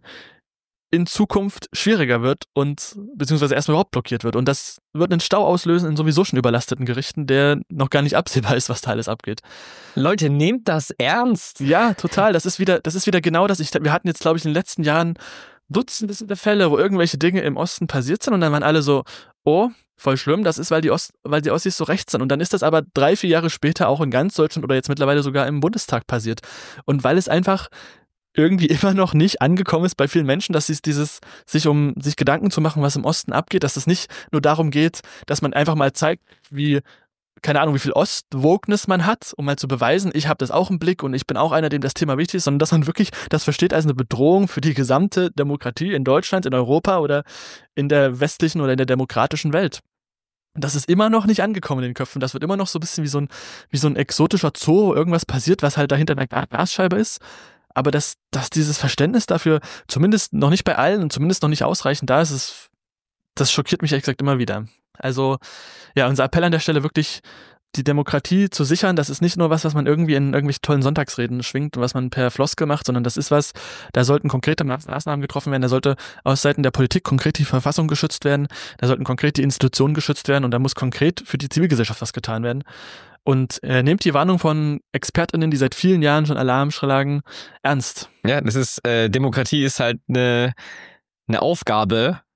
in Zukunft schwieriger wird und beziehungsweise erstmal überhaupt blockiert wird. Und das wird einen Stau auslösen in sowieso schon überlasteten Gerichten, der noch gar nicht absehbar ist, was da alles abgeht. Leute, nehmt das ernst. Ja, total. Das ist wieder, das ist wieder genau das. Ich, wir hatten jetzt, glaube ich, in den letzten Jahren Dutzende Fälle, wo irgendwelche Dinge im Osten passiert sind und dann waren alle so, oh, voll schlimm, das ist, weil die, Ost, weil die Ossis so rechts sind. Und dann ist das aber drei, vier Jahre später auch in ganz Deutschland oder jetzt mittlerweile sogar im Bundestag passiert. Und weil es einfach irgendwie immer noch nicht angekommen ist bei vielen Menschen, dass es dieses, sich um sich Gedanken zu machen, was im Osten abgeht, dass es nicht nur darum geht, dass man einfach mal zeigt, wie, keine Ahnung, wie viel Ost-Wokeness man hat, um mal zu beweisen, ich habe das auch im Blick und ich bin auch einer, dem das Thema wichtig ist, sondern dass man wirklich das versteht als eine Bedrohung für die gesamte Demokratie in Deutschland, in Europa oder in der westlichen oder in der demokratischen Welt. Das ist immer noch nicht angekommen in den Köpfen. Das wird immer noch so ein bisschen wie so ein, wie so ein exotischer Zoo, wo irgendwas passiert, was halt dahinter einer Glasscheibe ist. Aber dass, dass dieses Verständnis dafür zumindest noch nicht bei allen und zumindest noch nicht ausreichend da ist, ist, das schockiert mich ehrlich gesagt immer wieder. Also ja, unser Appell an der Stelle wirklich, die Demokratie zu sichern, das ist nicht nur was, was man irgendwie in irgendwelchen tollen Sonntagsreden schwingt und was man per Floskel macht, sondern das ist was, da sollten konkrete Maßnahmen getroffen werden, da sollte aus Seiten der Politik konkret die Verfassung geschützt werden, da sollten konkret die Institutionen geschützt werden und da muss konkret für die Zivilgesellschaft was getan werden. Und äh, nehmt die Warnung von ExpertInnen, die seit vielen Jahren schon Alarm schlagen, ernst. Ja, das ist, äh, Demokratie ist halt eine, eine Aufgabe,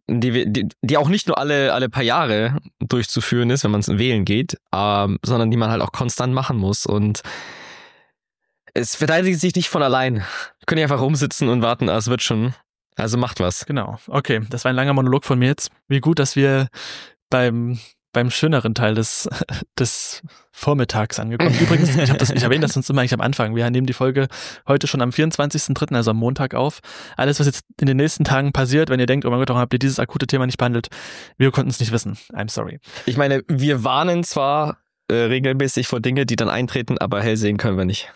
die, die, die auch nicht nur alle, alle paar Jahre durchzuführen ist, wenn man wählen geht, ähm, sondern die man halt auch konstant machen muss. Und es verteidigt sich nicht von allein. Könnt ihr einfach rumsitzen und warten, ah, es wird schon. Also macht was. Genau. Okay, das war ein langer Monolog von mir jetzt. Wie gut, dass wir beim beim schöneren Teil des, des Vormittags angekommen. Übrigens, ich habe das, ich erwähne das sonst immer eigentlich am Anfang. Wir nehmen die Folge heute schon am vierundzwanzigsten dritten, also am Montag auf. Alles, was jetzt in den nächsten Tagen passiert, wenn ihr denkt, oh mein Gott, warum habt ihr dieses akute Thema nicht behandelt? Wir konnten es nicht wissen. I'm sorry. Ich meine, wir warnen zwar äh, regelmäßig vor Dinge, die dann eintreten, aber hell sehen können wir nicht.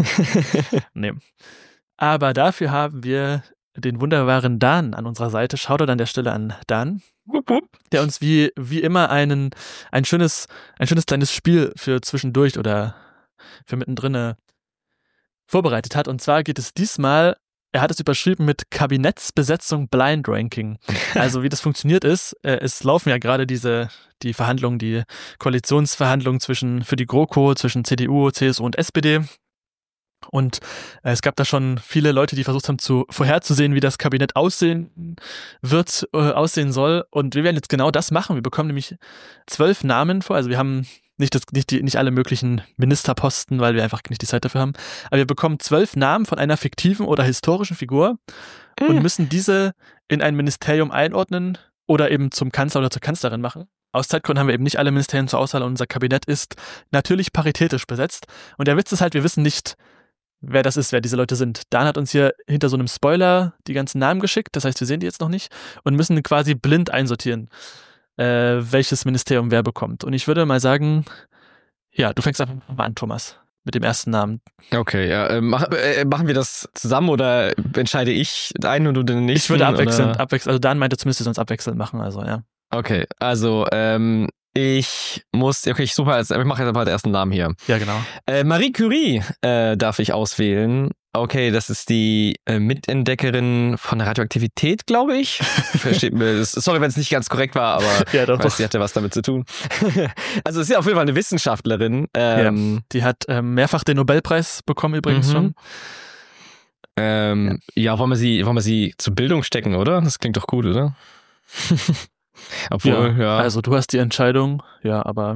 Nee. Aber dafür haben wir den wunderbaren Dan an unserer Seite. Shoutout an der Stelle an Dan, der uns wie wie immer einen ein schönes ein schönes kleines Spiel für zwischendurch oder für mittendrin vorbereitet hat. Und zwar geht es diesmal, er hat es überschrieben mit Kabinettsbesetzung Blind Ranking. Also wie das funktioniert ist, äh, es laufen ja gerade diese die Verhandlungen, die Koalitionsverhandlungen zwischen für die GroKo zwischen C D U, C S U und S P D. Und äh, es gab da schon viele Leute, die versucht haben, zu vorherzusehen, wie das Kabinett aussehen wird, äh, aussehen soll. Und wir werden jetzt genau das machen. Wir bekommen nämlich zwölf Namen vor. Also wir haben nicht, das, nicht, die, nicht alle möglichen Ministerposten, weil wir einfach nicht die Zeit dafür haben. Aber wir bekommen zwölf Namen von einer fiktiven oder historischen Figur mhm. und müssen diese in ein Ministerium einordnen oder eben zum Kanzler oder zur Kanzlerin machen. Aus Zeitgründen haben wir eben nicht alle Ministerien zur Auswahl und unser Kabinett ist natürlich paritätisch besetzt. Und der Witz ist halt, wir wissen nicht, wer das ist, wer diese Leute sind. Dan hat uns hier hinter so einem Spoiler die ganzen Namen geschickt, das heißt, wir sehen die jetzt noch nicht und müssen quasi blind einsortieren, äh, welches Ministerium wer bekommt. Und ich würde mal sagen, ja, du fängst einfach mal an, Thomas, mit dem ersten Namen. Okay, ja, äh, mach, äh, machen wir das zusammen oder entscheide ich einen und du den nächsten? Ich würde abwechselnd, abwechselnd, also Dan meinte zumindest, wir sonst abwechselnd machen, also ja. Okay, also, ähm, ich muss, okay, ich suche jetzt, ich mache jetzt einfach den ersten Namen hier. Ja, genau. Äh, Marie Curie äh, darf ich auswählen. Okay, das ist die äh, Mitentdeckerin von der Radioaktivität, glaube ich. Versteht mir. Sorry, wenn es nicht ganz korrekt war, aber ja, doch, ich weiß, doch. sie hatte was damit zu tun. Also es ist ja auf jeden Fall eine Wissenschaftlerin. Ähm, ja, die hat ähm, mehrfach den Nobelpreis bekommen übrigens mhm. schon. Ähm, ja. ja, wollen wir sie, wollen wir sie zur Bildung stecken, oder? Das klingt doch gut, oder? Obwohl, ja, ja. Also du hast die Entscheidung, ja, aber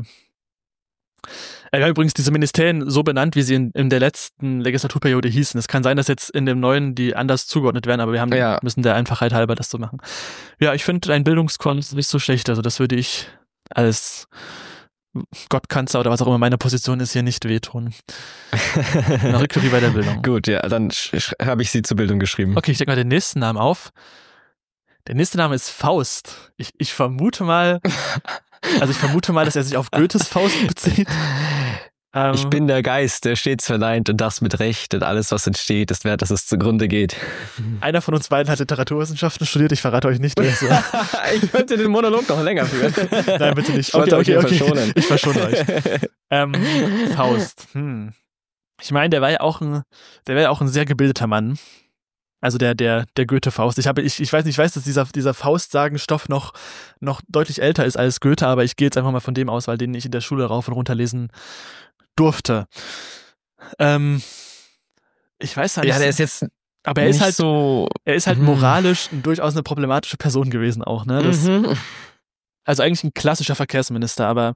wir haben übrigens diese Ministerien so benannt, wie sie in, in der letzten Legislaturperiode hießen. Es kann sein, dass jetzt in dem neuen die anders zugeordnet werden, aber wir haben ja. müssen der Einfachheit halber das so machen. Ja, ich finde dein Bildungskorn ist nicht so schlecht, also das würde ich als Gottkanzler oder was auch immer meine Position ist, hier nicht wehtun. Marie Curie bei der Bildung. Gut, ja, dann habe ich sie zur Bildung geschrieben. Okay, ich denke mal den nächsten Namen auf. Der nächste Name ist Faust. Ich, ich vermute mal, also ich vermute mal, dass er sich auf Goethes Faust bezieht. Ähm, ich bin der Geist, der stets verneint und das mit Recht und alles, was entsteht, ist wert, dass es zugrunde geht. Einer von uns beiden hat Literaturwissenschaften studiert, ich verrate euch nicht, wer es war. Ich könnte den Monolog noch länger führen. Nein, bitte nicht. Ich wollte okay, euch okay, verschonen. Ich verschone euch. Ähm, Faust. Hm. Ich meine, der war ja auch ein, der war ja auch ein sehr gebildeter Mann. Also der, der, der Goethe-Faust. Ich habe, ich, ich weiß nicht, ich weiß, dass dieser, dieser Faust-Sagenstoff noch, noch deutlich älter ist als Goethe, aber ich gehe jetzt einfach mal von dem aus, weil den ich in der Schule rauf und runter lesen durfte. Ähm, ich weiß halt ja, nicht. der ist jetzt aber er ist halt so, er ist halt moralisch durchaus eine problematische Person gewesen auch, ne? Das, mhm. Also eigentlich ein klassischer Verkehrsminister, aber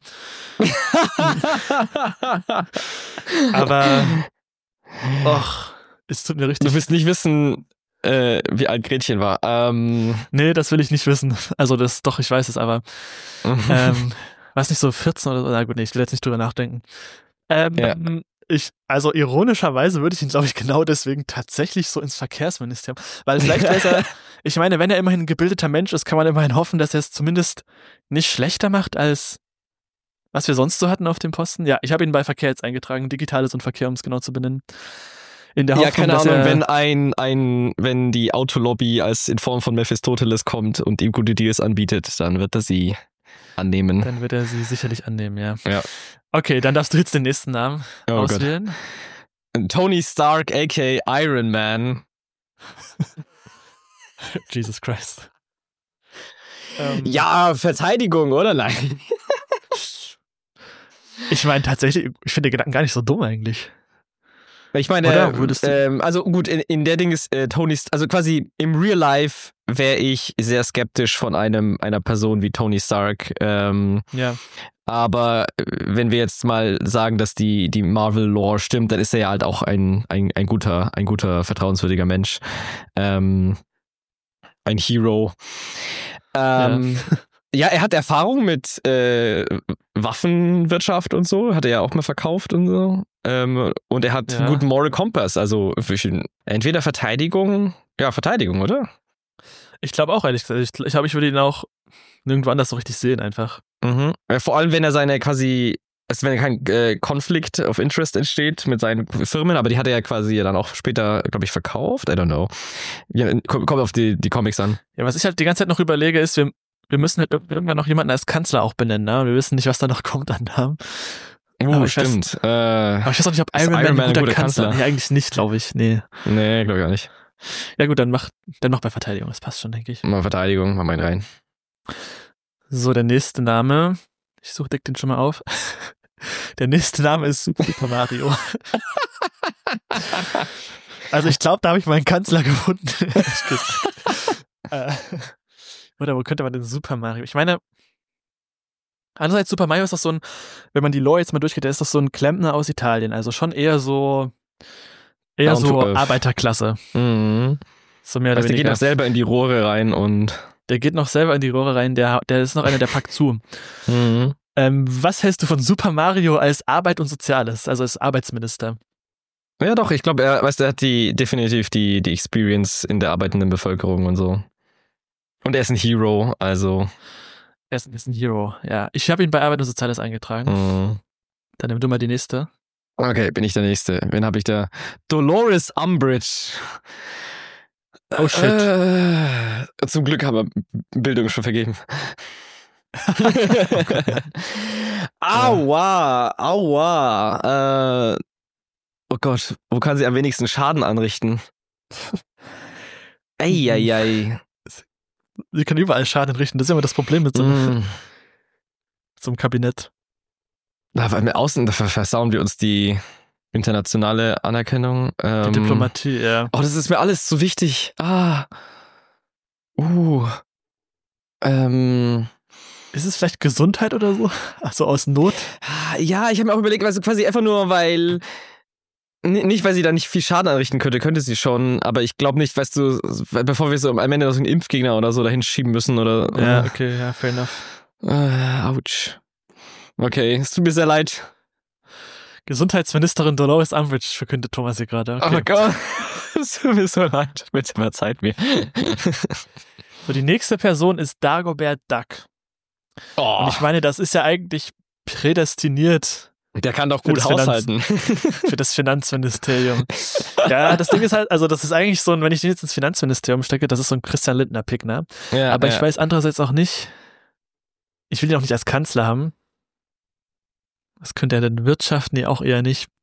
aber och, es tut mir richtig. Du willst nicht wissen, äh, wie alt Gretchen war. Ähm. Nee, das will ich nicht wissen. Also das, doch, ich weiß es, aber ähm, war es nicht so vierzehn oder so? Na gut, nee, ich will jetzt nicht drüber nachdenken. Ähm, ja. ich, also ironischerweise würde ich ihn, glaube ich, genau deswegen tatsächlich so ins Verkehrsministerium, weil vielleicht wäre er, ich meine, wenn er immerhin ein gebildeter Mensch ist, kann man immerhin hoffen, dass er es zumindest nicht schlechter macht als was wir sonst so hatten auf dem Posten. Ja, ich habe ihn bei Verkehr jetzt eingetragen, Digitales und Verkehr, um es genau zu benennen. In der Hoffnung, ja, keine dass Ahnung, er, wenn ein, ein, wenn die Autolobby als in Form von Mephistopheles kommt und ihm gute Deals anbietet, dann wird er sie annehmen. Dann wird er sie sicherlich annehmen, ja. Ja. Okay, dann darfst du jetzt den nächsten Namen oh auswählen. Gott. Tony Stark, aka Iron Man. Jesus Christ. Ähm, ja, Verteidigung, oder? Nein. Ich meine tatsächlich, ich finde den Gedanken gar nicht so dumm eigentlich. Ich meine, Oder würdest du- ähm, also gut, in, in der Ding ist äh, Tony, St- also quasi im Real Life wäre ich sehr skeptisch von einem einer Person wie Tony Stark. Ähm, Ja. aber äh, wenn wir jetzt mal sagen, dass die, die Marvel-Lore stimmt, dann ist er ja halt auch ein, ein, ein guter, ein guter, vertrauenswürdiger Mensch. Ähm, ein Hero. Ähm, ja. ja, er hat Erfahrung mit äh, Waffenwirtschaft und so, hat er ja auch mal verkauft und so. Ähm, und er hat Ja. einen guten Moral Compass, also für entweder Verteidigung, ja, Verteidigung, oder? Ich glaube auch, ehrlich gesagt. Ich glaube, ich, glaub, ich würde ihn auch nirgendwo anders so richtig sehen, einfach. Mhm. Ja, vor allem, wenn er seine quasi, also wenn kein äh, Konflikt of Interest entsteht mit seinen Firmen, aber die hat er ja quasi dann auch später, glaube ich, verkauft. I don't know. Ja, kommt auf die, die Comics an. Ja, was ich halt die ganze Zeit noch überlege, ist, wir, wir müssen halt irgendwann noch jemanden als Kanzler auch benennen, ne? Wir wissen nicht, was da noch kommt an Namen. Oh, aber ich stimmt. Weiß, äh, aber ich weiß auch nicht, ob ist Iron Man Iron Man ein guter, ein guter Kanzler ist. Kanzler? Nee, eigentlich nicht, glaube ich. Nee. Nee, glaube ich auch nicht. Ja gut, dann mach, dann mach bei Verteidigung. Das passt schon, denke ich. Mal Verteidigung, mal meinen rein. So, der nächste Name. Ich suche den schon mal auf. Der nächste Name ist Super Mario. Also ich glaube, da habe ich meinen Kanzler gefunden. äh, oder wo könnte man denn Super Mario? Ich meine, andererseits Super Mario ist doch so ein, wenn man die Lore jetzt mal durchgeht, der ist doch so ein Klempner aus Italien. Also schon eher so, eher Down to so earth. Arbeiterklasse. Mhm. So mehr oder Also der geht weniger. noch selber in die Rohre rein und Der geht noch selber in die Rohre rein. Der, der ist noch einer, der packt zu. mhm. Ähm, was hältst du von Super Mario als Arbeit und Soziales, also als Arbeitsminister? Ja, doch, ich glaube, er, weißt du, er hat die, definitiv die, die Experience in der arbeitenden Bevölkerung und so. Und er ist ein Hero, also. Er ist, ist ein Hero, ja. Ich habe ihn bei Arbeit und Soziales eingetragen. Mhm. Dann nimm du mal die nächste. Okay, bin ich der Nächste. Wen habe ich da? Dolores Umbridge. Oh shit. Äh, zum Glück haben wir Bildung schon vergeben. Aua, aua. Äh, oh Gott, wo kann sie am wenigsten Schaden anrichten? Eieiei. Sie kann überall Schaden richten. Das ist immer das Problem mit so, Mm. so einem Kabinett. Da, weil wir außen, da versauen wir uns die internationale Anerkennung. Die Ähm, Diplomatie, ja. Oh, das ist mir alles zu wichtig. Ah. Uh. Ähm. Ist es vielleicht Gesundheit oder so? Also aus Not? Ja, ich habe mir auch überlegt, also quasi einfach nur, weil. n- Nicht, weil sie da nicht viel Schaden anrichten könnte, könnte sie schon, aber ich glaube nicht, weißt du, bevor wir so am Ende noch so einen Impfgegner oder so dahin schieben müssen oder. Ja, okay, ja, fair enough. Äh, ouch. Okay, es tut mir sehr leid. Gesundheitsministerin Dolores Umbridge verkündet Thomas hier gerade. Okay. Oh Gott. Es tut mir so leid. Bitte mal Zeit mir. So, die nächste Person ist Dagobert Duck. Oh, Und ich meine, das ist ja eigentlich prädestiniert der kann doch für gut das Finanz- haushalten. für das Finanzministerium. Ja, das Ding ist halt, also das ist eigentlich so ein, wenn ich den jetzt ins Finanzministerium stecke, das ist so ein Christian Lindner-Pick, ne? Ja, Aber ja. ich weiß andererseits auch nicht, ich will ihn auch nicht als Kanzler haben. Was könnte er denn wirtschaften? Nee, auch eher nicht.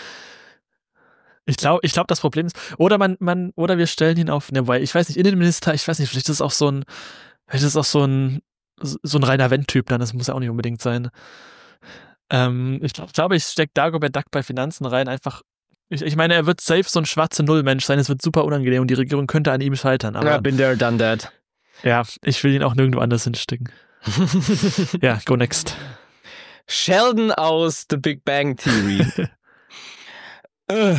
Ich glaube, ich glaube, das Problem ist, oder man, man, oder wir stellen ihn auf, ne, weil ich weiß nicht, Innenminister, ich weiß nicht, vielleicht ist es auch so ein, vielleicht ist es auch so ein, so ein reiner Wendt-Typ dann, das muss ja auch nicht unbedingt sein. Ähm, ich glaube, ich, glaub, ich stecke Dagobert Duck bei Finanzen rein, einfach, ich, ich meine, er wird safe so ein schwarze Null-Mensch sein, es wird super unangenehm und die Regierung könnte an ihm scheitern, aber Ja, been there, done that. ja, ich will ihn auch nirgendwo anders hinstecken. Ja, go next. Sheldon aus The Big Bang Theory. Äh.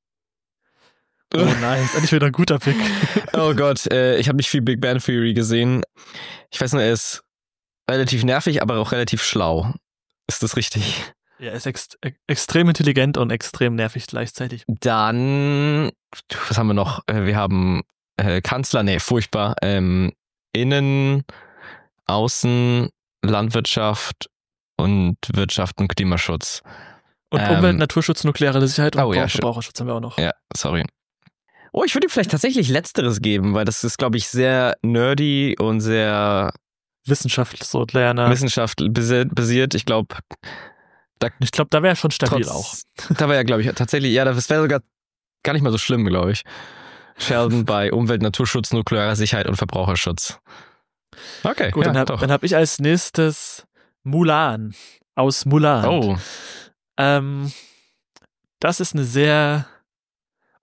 Oh nein, ist endlich wieder ein guter Pick. Oh Gott, äh, ich habe nicht viel Big Bang Theory gesehen. Ich weiß nur, er ist relativ nervig, aber auch relativ schlau. Ist das richtig? Ja, er ist ext e extrem intelligent und extrem nervig gleichzeitig. Dann, was haben wir noch? Äh, Wir haben äh, Kanzler, nee, furchtbar. Ähm, Innen, Außen, Landwirtschaft und Wirtschaft und Klimaschutz. Und Ähm, Umwelt, Naturschutz, nukleare Sicherheit und oh ja, Verbrauch- Verbraucherschutz haben wir auch noch. Ja, sorry. Oh, ich würde ihm vielleicht tatsächlich Letzteres geben, weil das ist, glaube ich, sehr nerdy und sehr Wissenschaft, so Lerner. wissenschaftsbasiert. Ich glaube, da, Ich glaube, da wäre er schon stabil trotz, auch. da war ja, glaube ich, tatsächlich, ja, das wäre sogar gar nicht mal so schlimm, glaube ich. Sheldon bei Umwelt, Naturschutz, nuklearer Sicherheit und Verbraucherschutz. Okay, Gut, ja, dann doch. habe hab ich als nächstes Mulan aus Mulan. Oh, Ähm, das ist eine sehr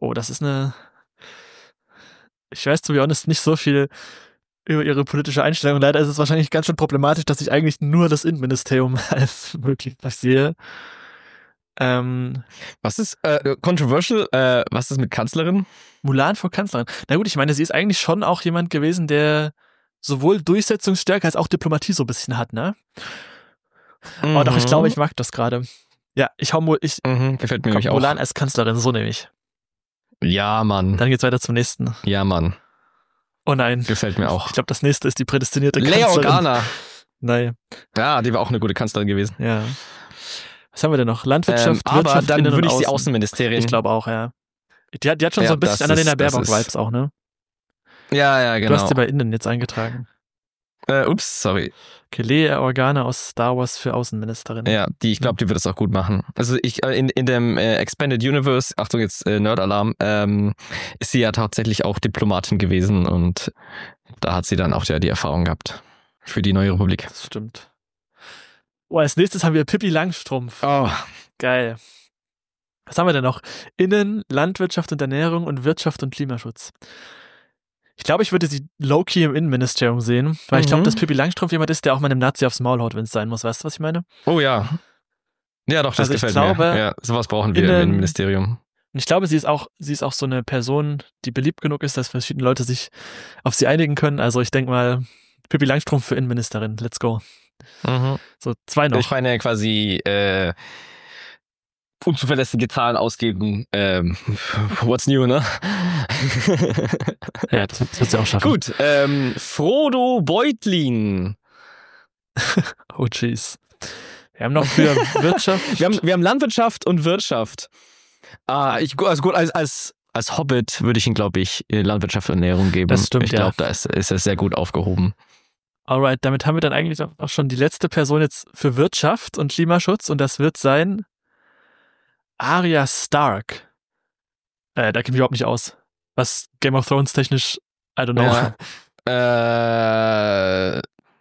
Oh, das ist eine... Ich weiß, to be honest, nicht so viel über ihre politische Einstellung. Leider ist es wahrscheinlich ganz schön problematisch, dass ich eigentlich nur das Innenministerium als möglich sehe. Ähm, was ist äh, controversial? Äh, was ist mit Kanzlerin? Mulan vor Kanzlerin. Na gut, ich meine, sie ist eigentlich schon auch jemand gewesen, der sowohl Durchsetzungsstärke als auch Diplomatie so ein bisschen hat, ne? Mhm. Oh doch, ich glaube, ich mag das gerade. Ja, ich hau Mul- ich mhm, gefällt mir komm, nämlich auch. Mulan als Kanzlerin, so nehme ich. Ja, Mann. Dann geht's weiter zum nächsten. Ja, Mann. Oh nein. Gefällt mir auch. Ich glaube, das nächste ist die prädestinierte Kanzlerin. Leia Organa. Nein. Ja, die war auch eine gute Kanzlerin gewesen. Ja. Was haben wir denn noch? Landwirtschaft, ähm, aber Wirtschaft, dann Innen- würde und ich die Außen. Außenministerien. Ich glaube auch, ja. Die hat, die hat schon ja, so ein bisschen Annalena das ist- das Baerbock-Vibes ist- auch, ne? Ja, ja, genau. Du hast sie bei Innen jetzt eingetragen. Äh, ups, sorry. Okay, Leia Organa aus Star Wars für Außenministerin. Ja, die, ich glaube, die wird es auch gut machen. Also ich äh, in, in dem äh, Expanded Universe, Achtung jetzt äh, Nerd-Alarm, ähm, ist sie ja tatsächlich auch Diplomatin gewesen und da hat sie dann auch ja die Erfahrung gehabt für die neue Republik. Das stimmt. Oh, als nächstes haben wir Pippi Langstrumpf. Oh, Geil. Was haben wir denn noch? Innen, Landwirtschaft und Ernährung und Wirtschaft und Klimaschutz. Ich glaube, ich würde sie low-key im Innenministerium sehen, weil ich glaube, Mhm. dass Pippi Langstrumpf jemand ist, der auch mal einem Nazi aufs Maul haut, wenn es sein muss. Weißt du, was ich meine? oh ja. Ja, doch, das Also ich gefällt glaube, mir. Ja, sowas brauchen wir innen- im Ministerium. Und ich glaube, sie ist auch, sie ist auch so eine Person, die beliebt genug ist, dass verschiedene Leute sich auf sie einigen können. Also ich denke mal, Pippi Langstrumpf für Innenministerin. Let's go. Mhm. So, zwei noch. Ich meine quasi äh, unzuverlässige Zahlen ausgeben. Ähm, what's new, ne? Ja, das wird sie auch schaffen. Gut, ähm, Frodo Beutlin. Oh, jeez. Wir haben noch für Wirtschaft. Wir haben, wir haben Landwirtschaft und Wirtschaft. Ah, ich, also gut, als, als, als Hobbit würde ich ihn, glaube ich, in Landwirtschaft und Ernährung geben. Das stimmt, ich ja. glaube, da ist, ist er sehr gut aufgehoben. Alright, damit haben wir dann eigentlich auch schon die letzte Person jetzt für Wirtschaft und Klimaschutz und das wird sein Arya Stark. Äh, da kenne ich mich überhaupt nicht aus. Was Game of Thrones technisch, I don't know. Ja. Äh,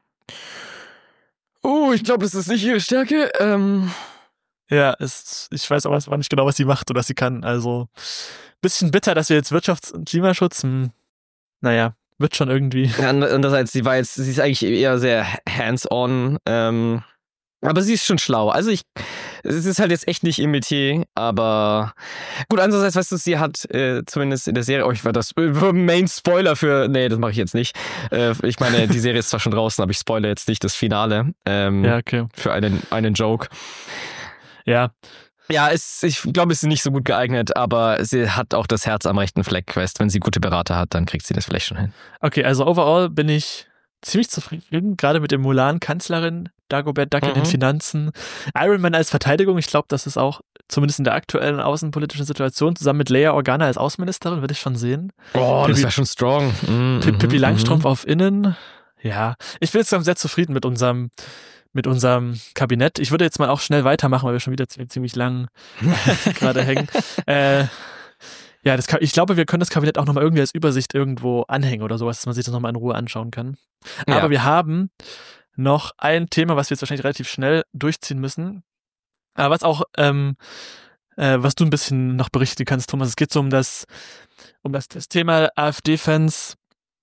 oh, ich glaube, das ist nicht ihre Stärke. Ähm, Ja, es, ich weiß aber nicht genau, was sie macht oder was sie kann. Also, bisschen bitter, dass wir jetzt Wirtschafts- und Klimaschutz, hm, naja, wird schon irgendwie. andererseits, sie war jetzt, sie ist eigentlich eher sehr hands-on, ähm, aber sie ist schon schlau. Also ich, es ist halt jetzt echt nicht ihr Metier, aber gut, andererseits, weißt du, sie hat äh, zumindest in der Serie, oh, ich war das äh, Main-Spoiler für, nee, das mache ich jetzt nicht. Äh, ich meine, die Serie ist zwar schon draußen, aber ich spoilere jetzt nicht das Finale ähm, Ja, okay. für einen, einen Joke. Ja, Ja, es, ich glaube, es ist nicht so gut geeignet, aber sie hat auch das Herz am rechten Fleck. Weißt, wenn sie gute Berater hat, dann kriegt sie das vielleicht schon hin. okay, also overall bin ich ziemlich zufrieden, gerade mit dem Mulan Kanzlerin, Dagobert Duck in Mhm. den Finanzen, Iron Man als Verteidigung. Ich glaube, das ist auch zumindest in der aktuellen außenpolitischen Situation zusammen mit Leia Organa als Außenministerin, würde ich schon sehen. Oh, das Pippi- wäre schon strong. Mhm, Pippi Pippi mhm, Langstrumpf mhm. auf Innen. Ja, ich bin jetzt sehr zufrieden mit unserem mit unserem Kabinett. Ich würde jetzt mal auch schnell weitermachen, weil wir schon wieder ziemlich, ziemlich lang gerade hängen. Äh, ja, das, Ka- ich glaube, wir können das Kabinett auch nochmal irgendwie als Übersicht irgendwo anhängen oder sowas, dass man sich das nochmal in Ruhe anschauen kann. Ja. Aber wir haben noch ein Thema, was wir jetzt wahrscheinlich relativ schnell durchziehen müssen. Aber was auch, ähm, äh, was du ein bisschen noch berichten kannst, Thomas. Es geht so um das, um das, das Thema AfD-Fans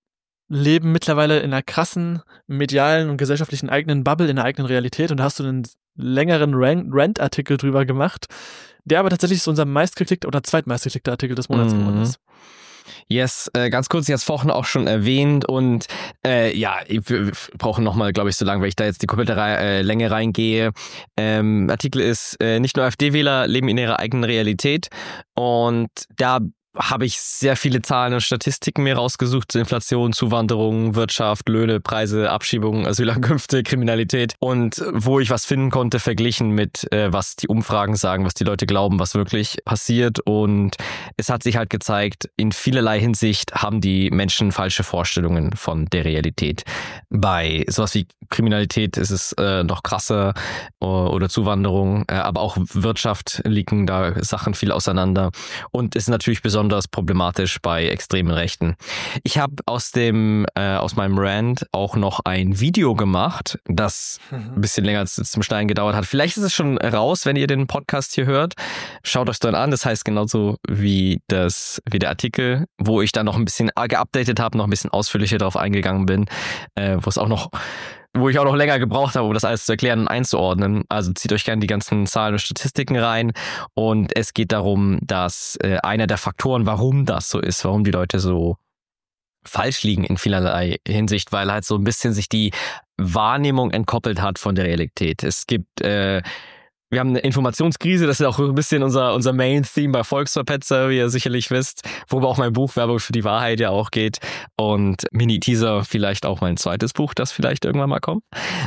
leben mittlerweile in einer krassen medialen und gesellschaftlichen eigenen Bubble, in einer eigenen Realität. Und da hast du einen längeren Rant- Rant-Artikel drüber gemacht, der aber tatsächlich so unser meistgeklickter oder zweitmeistgeklickter Artikel des Monats Mhm. geworden ist. Yes, äh, ganz kurz, ich hatte es vorhin auch schon erwähnt und äh, ja, wir wir brauchen nochmal, glaube ich, so lange, weil ich da jetzt die komplette Rei- äh, Länge reingehe. Ähm, Artikel ist, äh, nicht nur AfD-Wähler leben in ihrer eigenen Realität und da habe ich sehr viele Zahlen und Statistiken mir rausgesucht zu Inflation, Zuwanderung, Wirtschaft, Löhne, Preise, Abschiebungen, Asylankünfte, Kriminalität und wo ich was finden konnte, verglichen mit äh, was die Umfragen sagen, was die Leute glauben, was wirklich passiert und es hat sich halt gezeigt, in vielerlei Hinsicht haben die Menschen falsche Vorstellungen von der Realität. Bei sowas wie Kriminalität ist es äh, noch krasser äh, oder Zuwanderung, äh, aber auch Wirtschaft liegen da Sachen viel auseinander und es ist natürlich besonders besonders problematisch bei extremen Rechten. Ich habe aus dem äh, aus meinem Rant auch noch ein Video gemacht, das ein bisschen länger als zum Stein gedauert hat. Vielleicht ist es schon raus, wenn ihr den Podcast hier hört. Schaut euch dann an. Das heißt genauso wie das wie der Artikel, wo ich dann noch ein bisschen geupdatet habe, noch ein bisschen ausführlicher darauf eingegangen bin, äh, wo es auch noch wo ich auch noch länger gebraucht habe, um das alles zu erklären und einzuordnen. Also zieht euch gerne die ganzen Zahlen und Statistiken rein. Und es geht darum, dass äh, einer der Faktoren, warum das so ist, warum die Leute so falsch liegen in vielerlei Hinsicht, weil halt so ein bisschen sich die Wahrnehmung entkoppelt hat von der Realität. Es gibt äh, Wir haben eine Informationskrise, das ist auch ein bisschen unser, unser Main-Theme bei Volksverpetzer, wie ihr sicherlich wisst, worüber auch mein Buch Werbung für die Wahrheit ja auch geht. Und Mini-Teaser vielleicht auch mein zweites Buch, das vielleicht irgendwann mal kommt.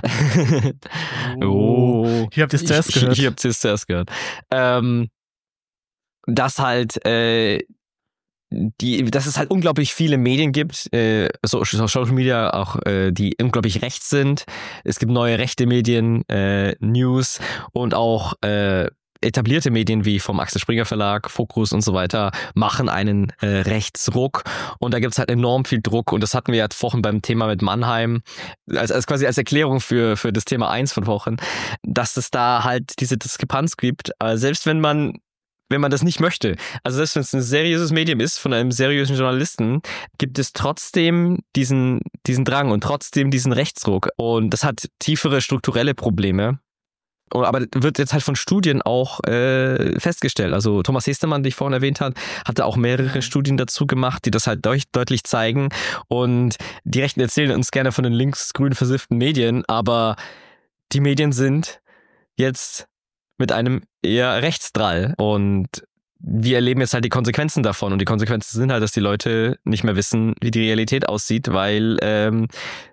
Oh, hier habt ihr es zuerst ich, gehört. Hier habt ihr es zuerst gehört. Ähm, dass halt äh, die, dass es halt unglaublich viele Medien gibt, äh, Social Media auch, äh, die unglaublich rechts sind. Es gibt neue rechte Medien, äh, News und auch äh, etablierte Medien wie vom Axel Springer Verlag, Focus und so weiter machen einen äh, Rechtsruck und da gibt's halt enorm viel Druck und das hatten wir ja vorhin beim Thema mit Mannheim, als, als quasi als Erklärung für für das Thema eins von Wochen, dass es da halt diese Diskrepanz gibt, aber selbst wenn man wenn man das nicht möchte. Also selbst wenn es ein seriöses Medium ist von einem seriösen Journalisten, gibt es trotzdem diesen, diesen Drang und trotzdem diesen Rechtsruck. Und das hat tiefere strukturelle Probleme. Aber wird jetzt halt von Studien auch äh, festgestellt. Also Thomas Hestermann, den ich vorhin erwähnt habe, hatte auch mehrere Studien dazu gemacht, die das halt deut- deutlich zeigen. Und die Rechten erzählen uns gerne von den linksgrün versifften Medien, aber die Medien sind jetzt mit einem eher Rechtsdrall und wir erleben jetzt halt die Konsequenzen davon und die Konsequenzen sind halt, dass die Leute nicht mehr wissen, wie die Realität aussieht, weil ähm,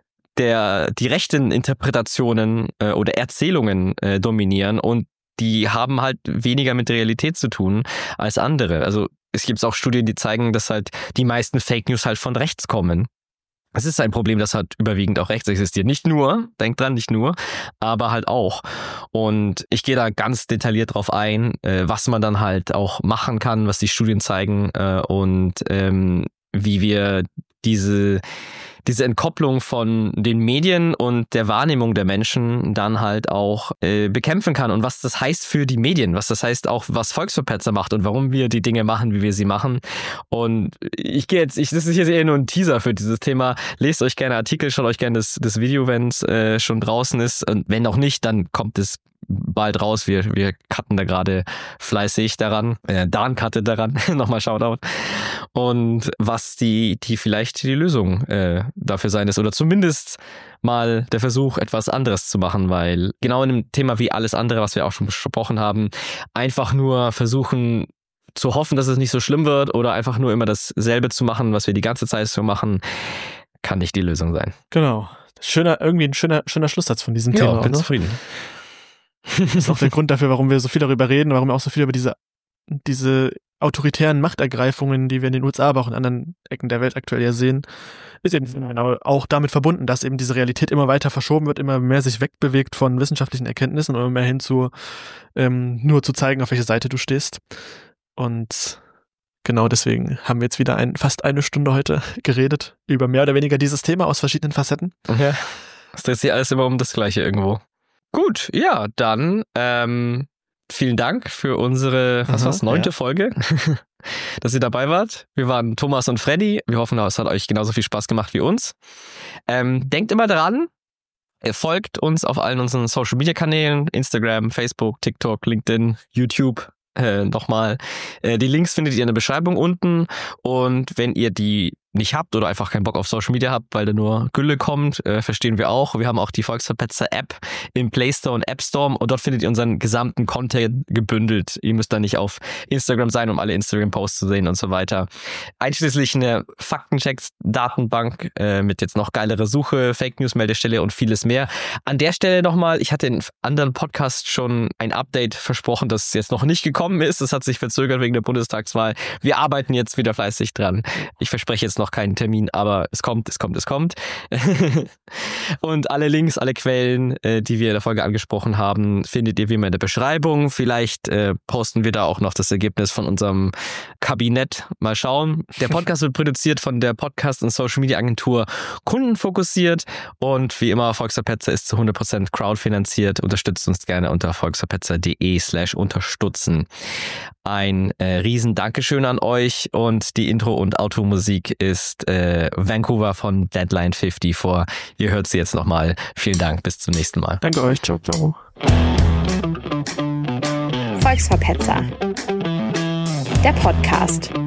der die rechten Interpretationen äh, oder Erzählungen äh, dominieren und die haben halt weniger mit der Realität zu tun als andere. Also es gibt auch Studien, die zeigen, dass halt die meisten Fake News halt von rechts kommen. Es ist ein Problem, das halt überwiegend auch rechts existiert. Nicht nur, denkt dran, nicht nur, aber halt auch. Und ich gehe da ganz detailliert drauf ein, äh, was man dann halt auch machen kann, was die Studien zeigen äh, und ähm, wie wir diese diese Entkopplung von den Medien und der Wahrnehmung der Menschen dann halt auch äh, bekämpfen kann und was das heißt für die Medien, was das heißt auch, was Volksverpetzer macht und warum wir die Dinge machen, wie wir sie machen. Und ich gehe jetzt, ich, das ist jetzt eher nur ein Teaser für dieses Thema. Lest euch gerne Artikel, schaut euch gerne das, das Video, wenn es äh, schon draußen ist. Und wenn auch nicht, dann kommt es bald raus. Wir, wir cutten da gerade fleißig daran. Äh, Dan cuttet daran. Nochmal Shoutout. Und was die, die vielleicht die Lösung äh, dafür sein ist. Oder zumindest mal der Versuch, etwas anderes zu machen, weil genau in einem Thema wie alles andere, was wir auch schon besprochen haben, einfach nur versuchen zu hoffen, dass es nicht so schlimm wird oder einfach nur immer dasselbe zu machen, was wir die ganze Zeit so machen, kann nicht die Lösung sein. Genau. Schöner, irgendwie ein schöner, schöner Schlusssatz von diesem ja, Thema. Ich bin oder? zufrieden. Das ist auch der Grund dafür, warum wir so viel darüber reden, warum wir auch so viel über diese, diese autoritären Machtergreifungen, die wir in den U S A, aber auch in anderen Ecken der Welt aktuell ja sehen, ist eben genau auch damit verbunden, dass eben diese Realität immer weiter verschoben wird, immer mehr sich wegbewegt von wissenschaftlichen Erkenntnissen und immer mehr hin zu ähm, nur zu zeigen, auf welche Seite du stehst. Und genau deswegen haben wir jetzt wieder ein, fast eine Stunde heute geredet über mehr oder weniger dieses Thema aus verschiedenen Facetten. Ja, es dreht sich alles immer um das Gleiche irgendwo. Gut, ja, dann ähm, vielen Dank für unsere, was Aha, war's, neunte ja. Folge, dass ihr dabei wart. Wir waren Thomas und Freddy. Wir hoffen, es hat euch genauso viel Spaß gemacht wie uns. Ähm, denkt immer dran, folgt uns auf allen unseren Social-Media-Kanälen, Instagram, Facebook, TikTok, LinkedIn, YouTube. Äh, nochmal. Äh, die Links findet ihr in der Beschreibung unten und wenn ihr die nicht habt oder einfach keinen Bock auf Social Media habt, weil da nur Gülle kommt, äh, verstehen wir auch. Wir haben auch die Volksverpetzer-App im Play Store und App Store und dort findet ihr unseren gesamten Content gebündelt. Ihr müsst da nicht auf Instagram sein, um alle Instagram-Posts zu sehen und so weiter. Einschließlich eine Faktenchecks-Datenbank äh, mit jetzt noch geilere Suche, Fake-News-Meldestelle und vieles mehr. An der Stelle nochmal, ich hatte in anderen Podcasts schon ein Update versprochen, das jetzt noch nicht gekommen ist. Das hat sich verzögert wegen der Bundestagswahl. Wir arbeiten jetzt wieder fleißig dran. Ich verspreche jetzt noch keinen Termin, aber es kommt, es kommt, es kommt. Und alle Links, alle Quellen, äh, die wir in der Folge angesprochen haben, findet ihr wie immer in der Beschreibung. Vielleicht äh, posten wir da auch noch das Ergebnis von unserem Kabinett. Mal schauen. Der Podcast wird produziert von der Podcast- und Social-Media-Agentur Kundenfokussiert und wie immer, Volksverpetzer ist zu hundert Prozent crowdfinanziert. Unterstützt uns gerne unter volksverpetzer.de slash unterstützen. Ein äh, riesen Dankeschön an euch und die Intro- und Outro-Musik ist äh, Vancouver von Deadline fünfundfünfzig. Ihr hört sie jetzt nochmal. Vielen Dank, bis zum nächsten Mal. Danke euch, ciao, ciao. Volksverpetzer. Der Podcast.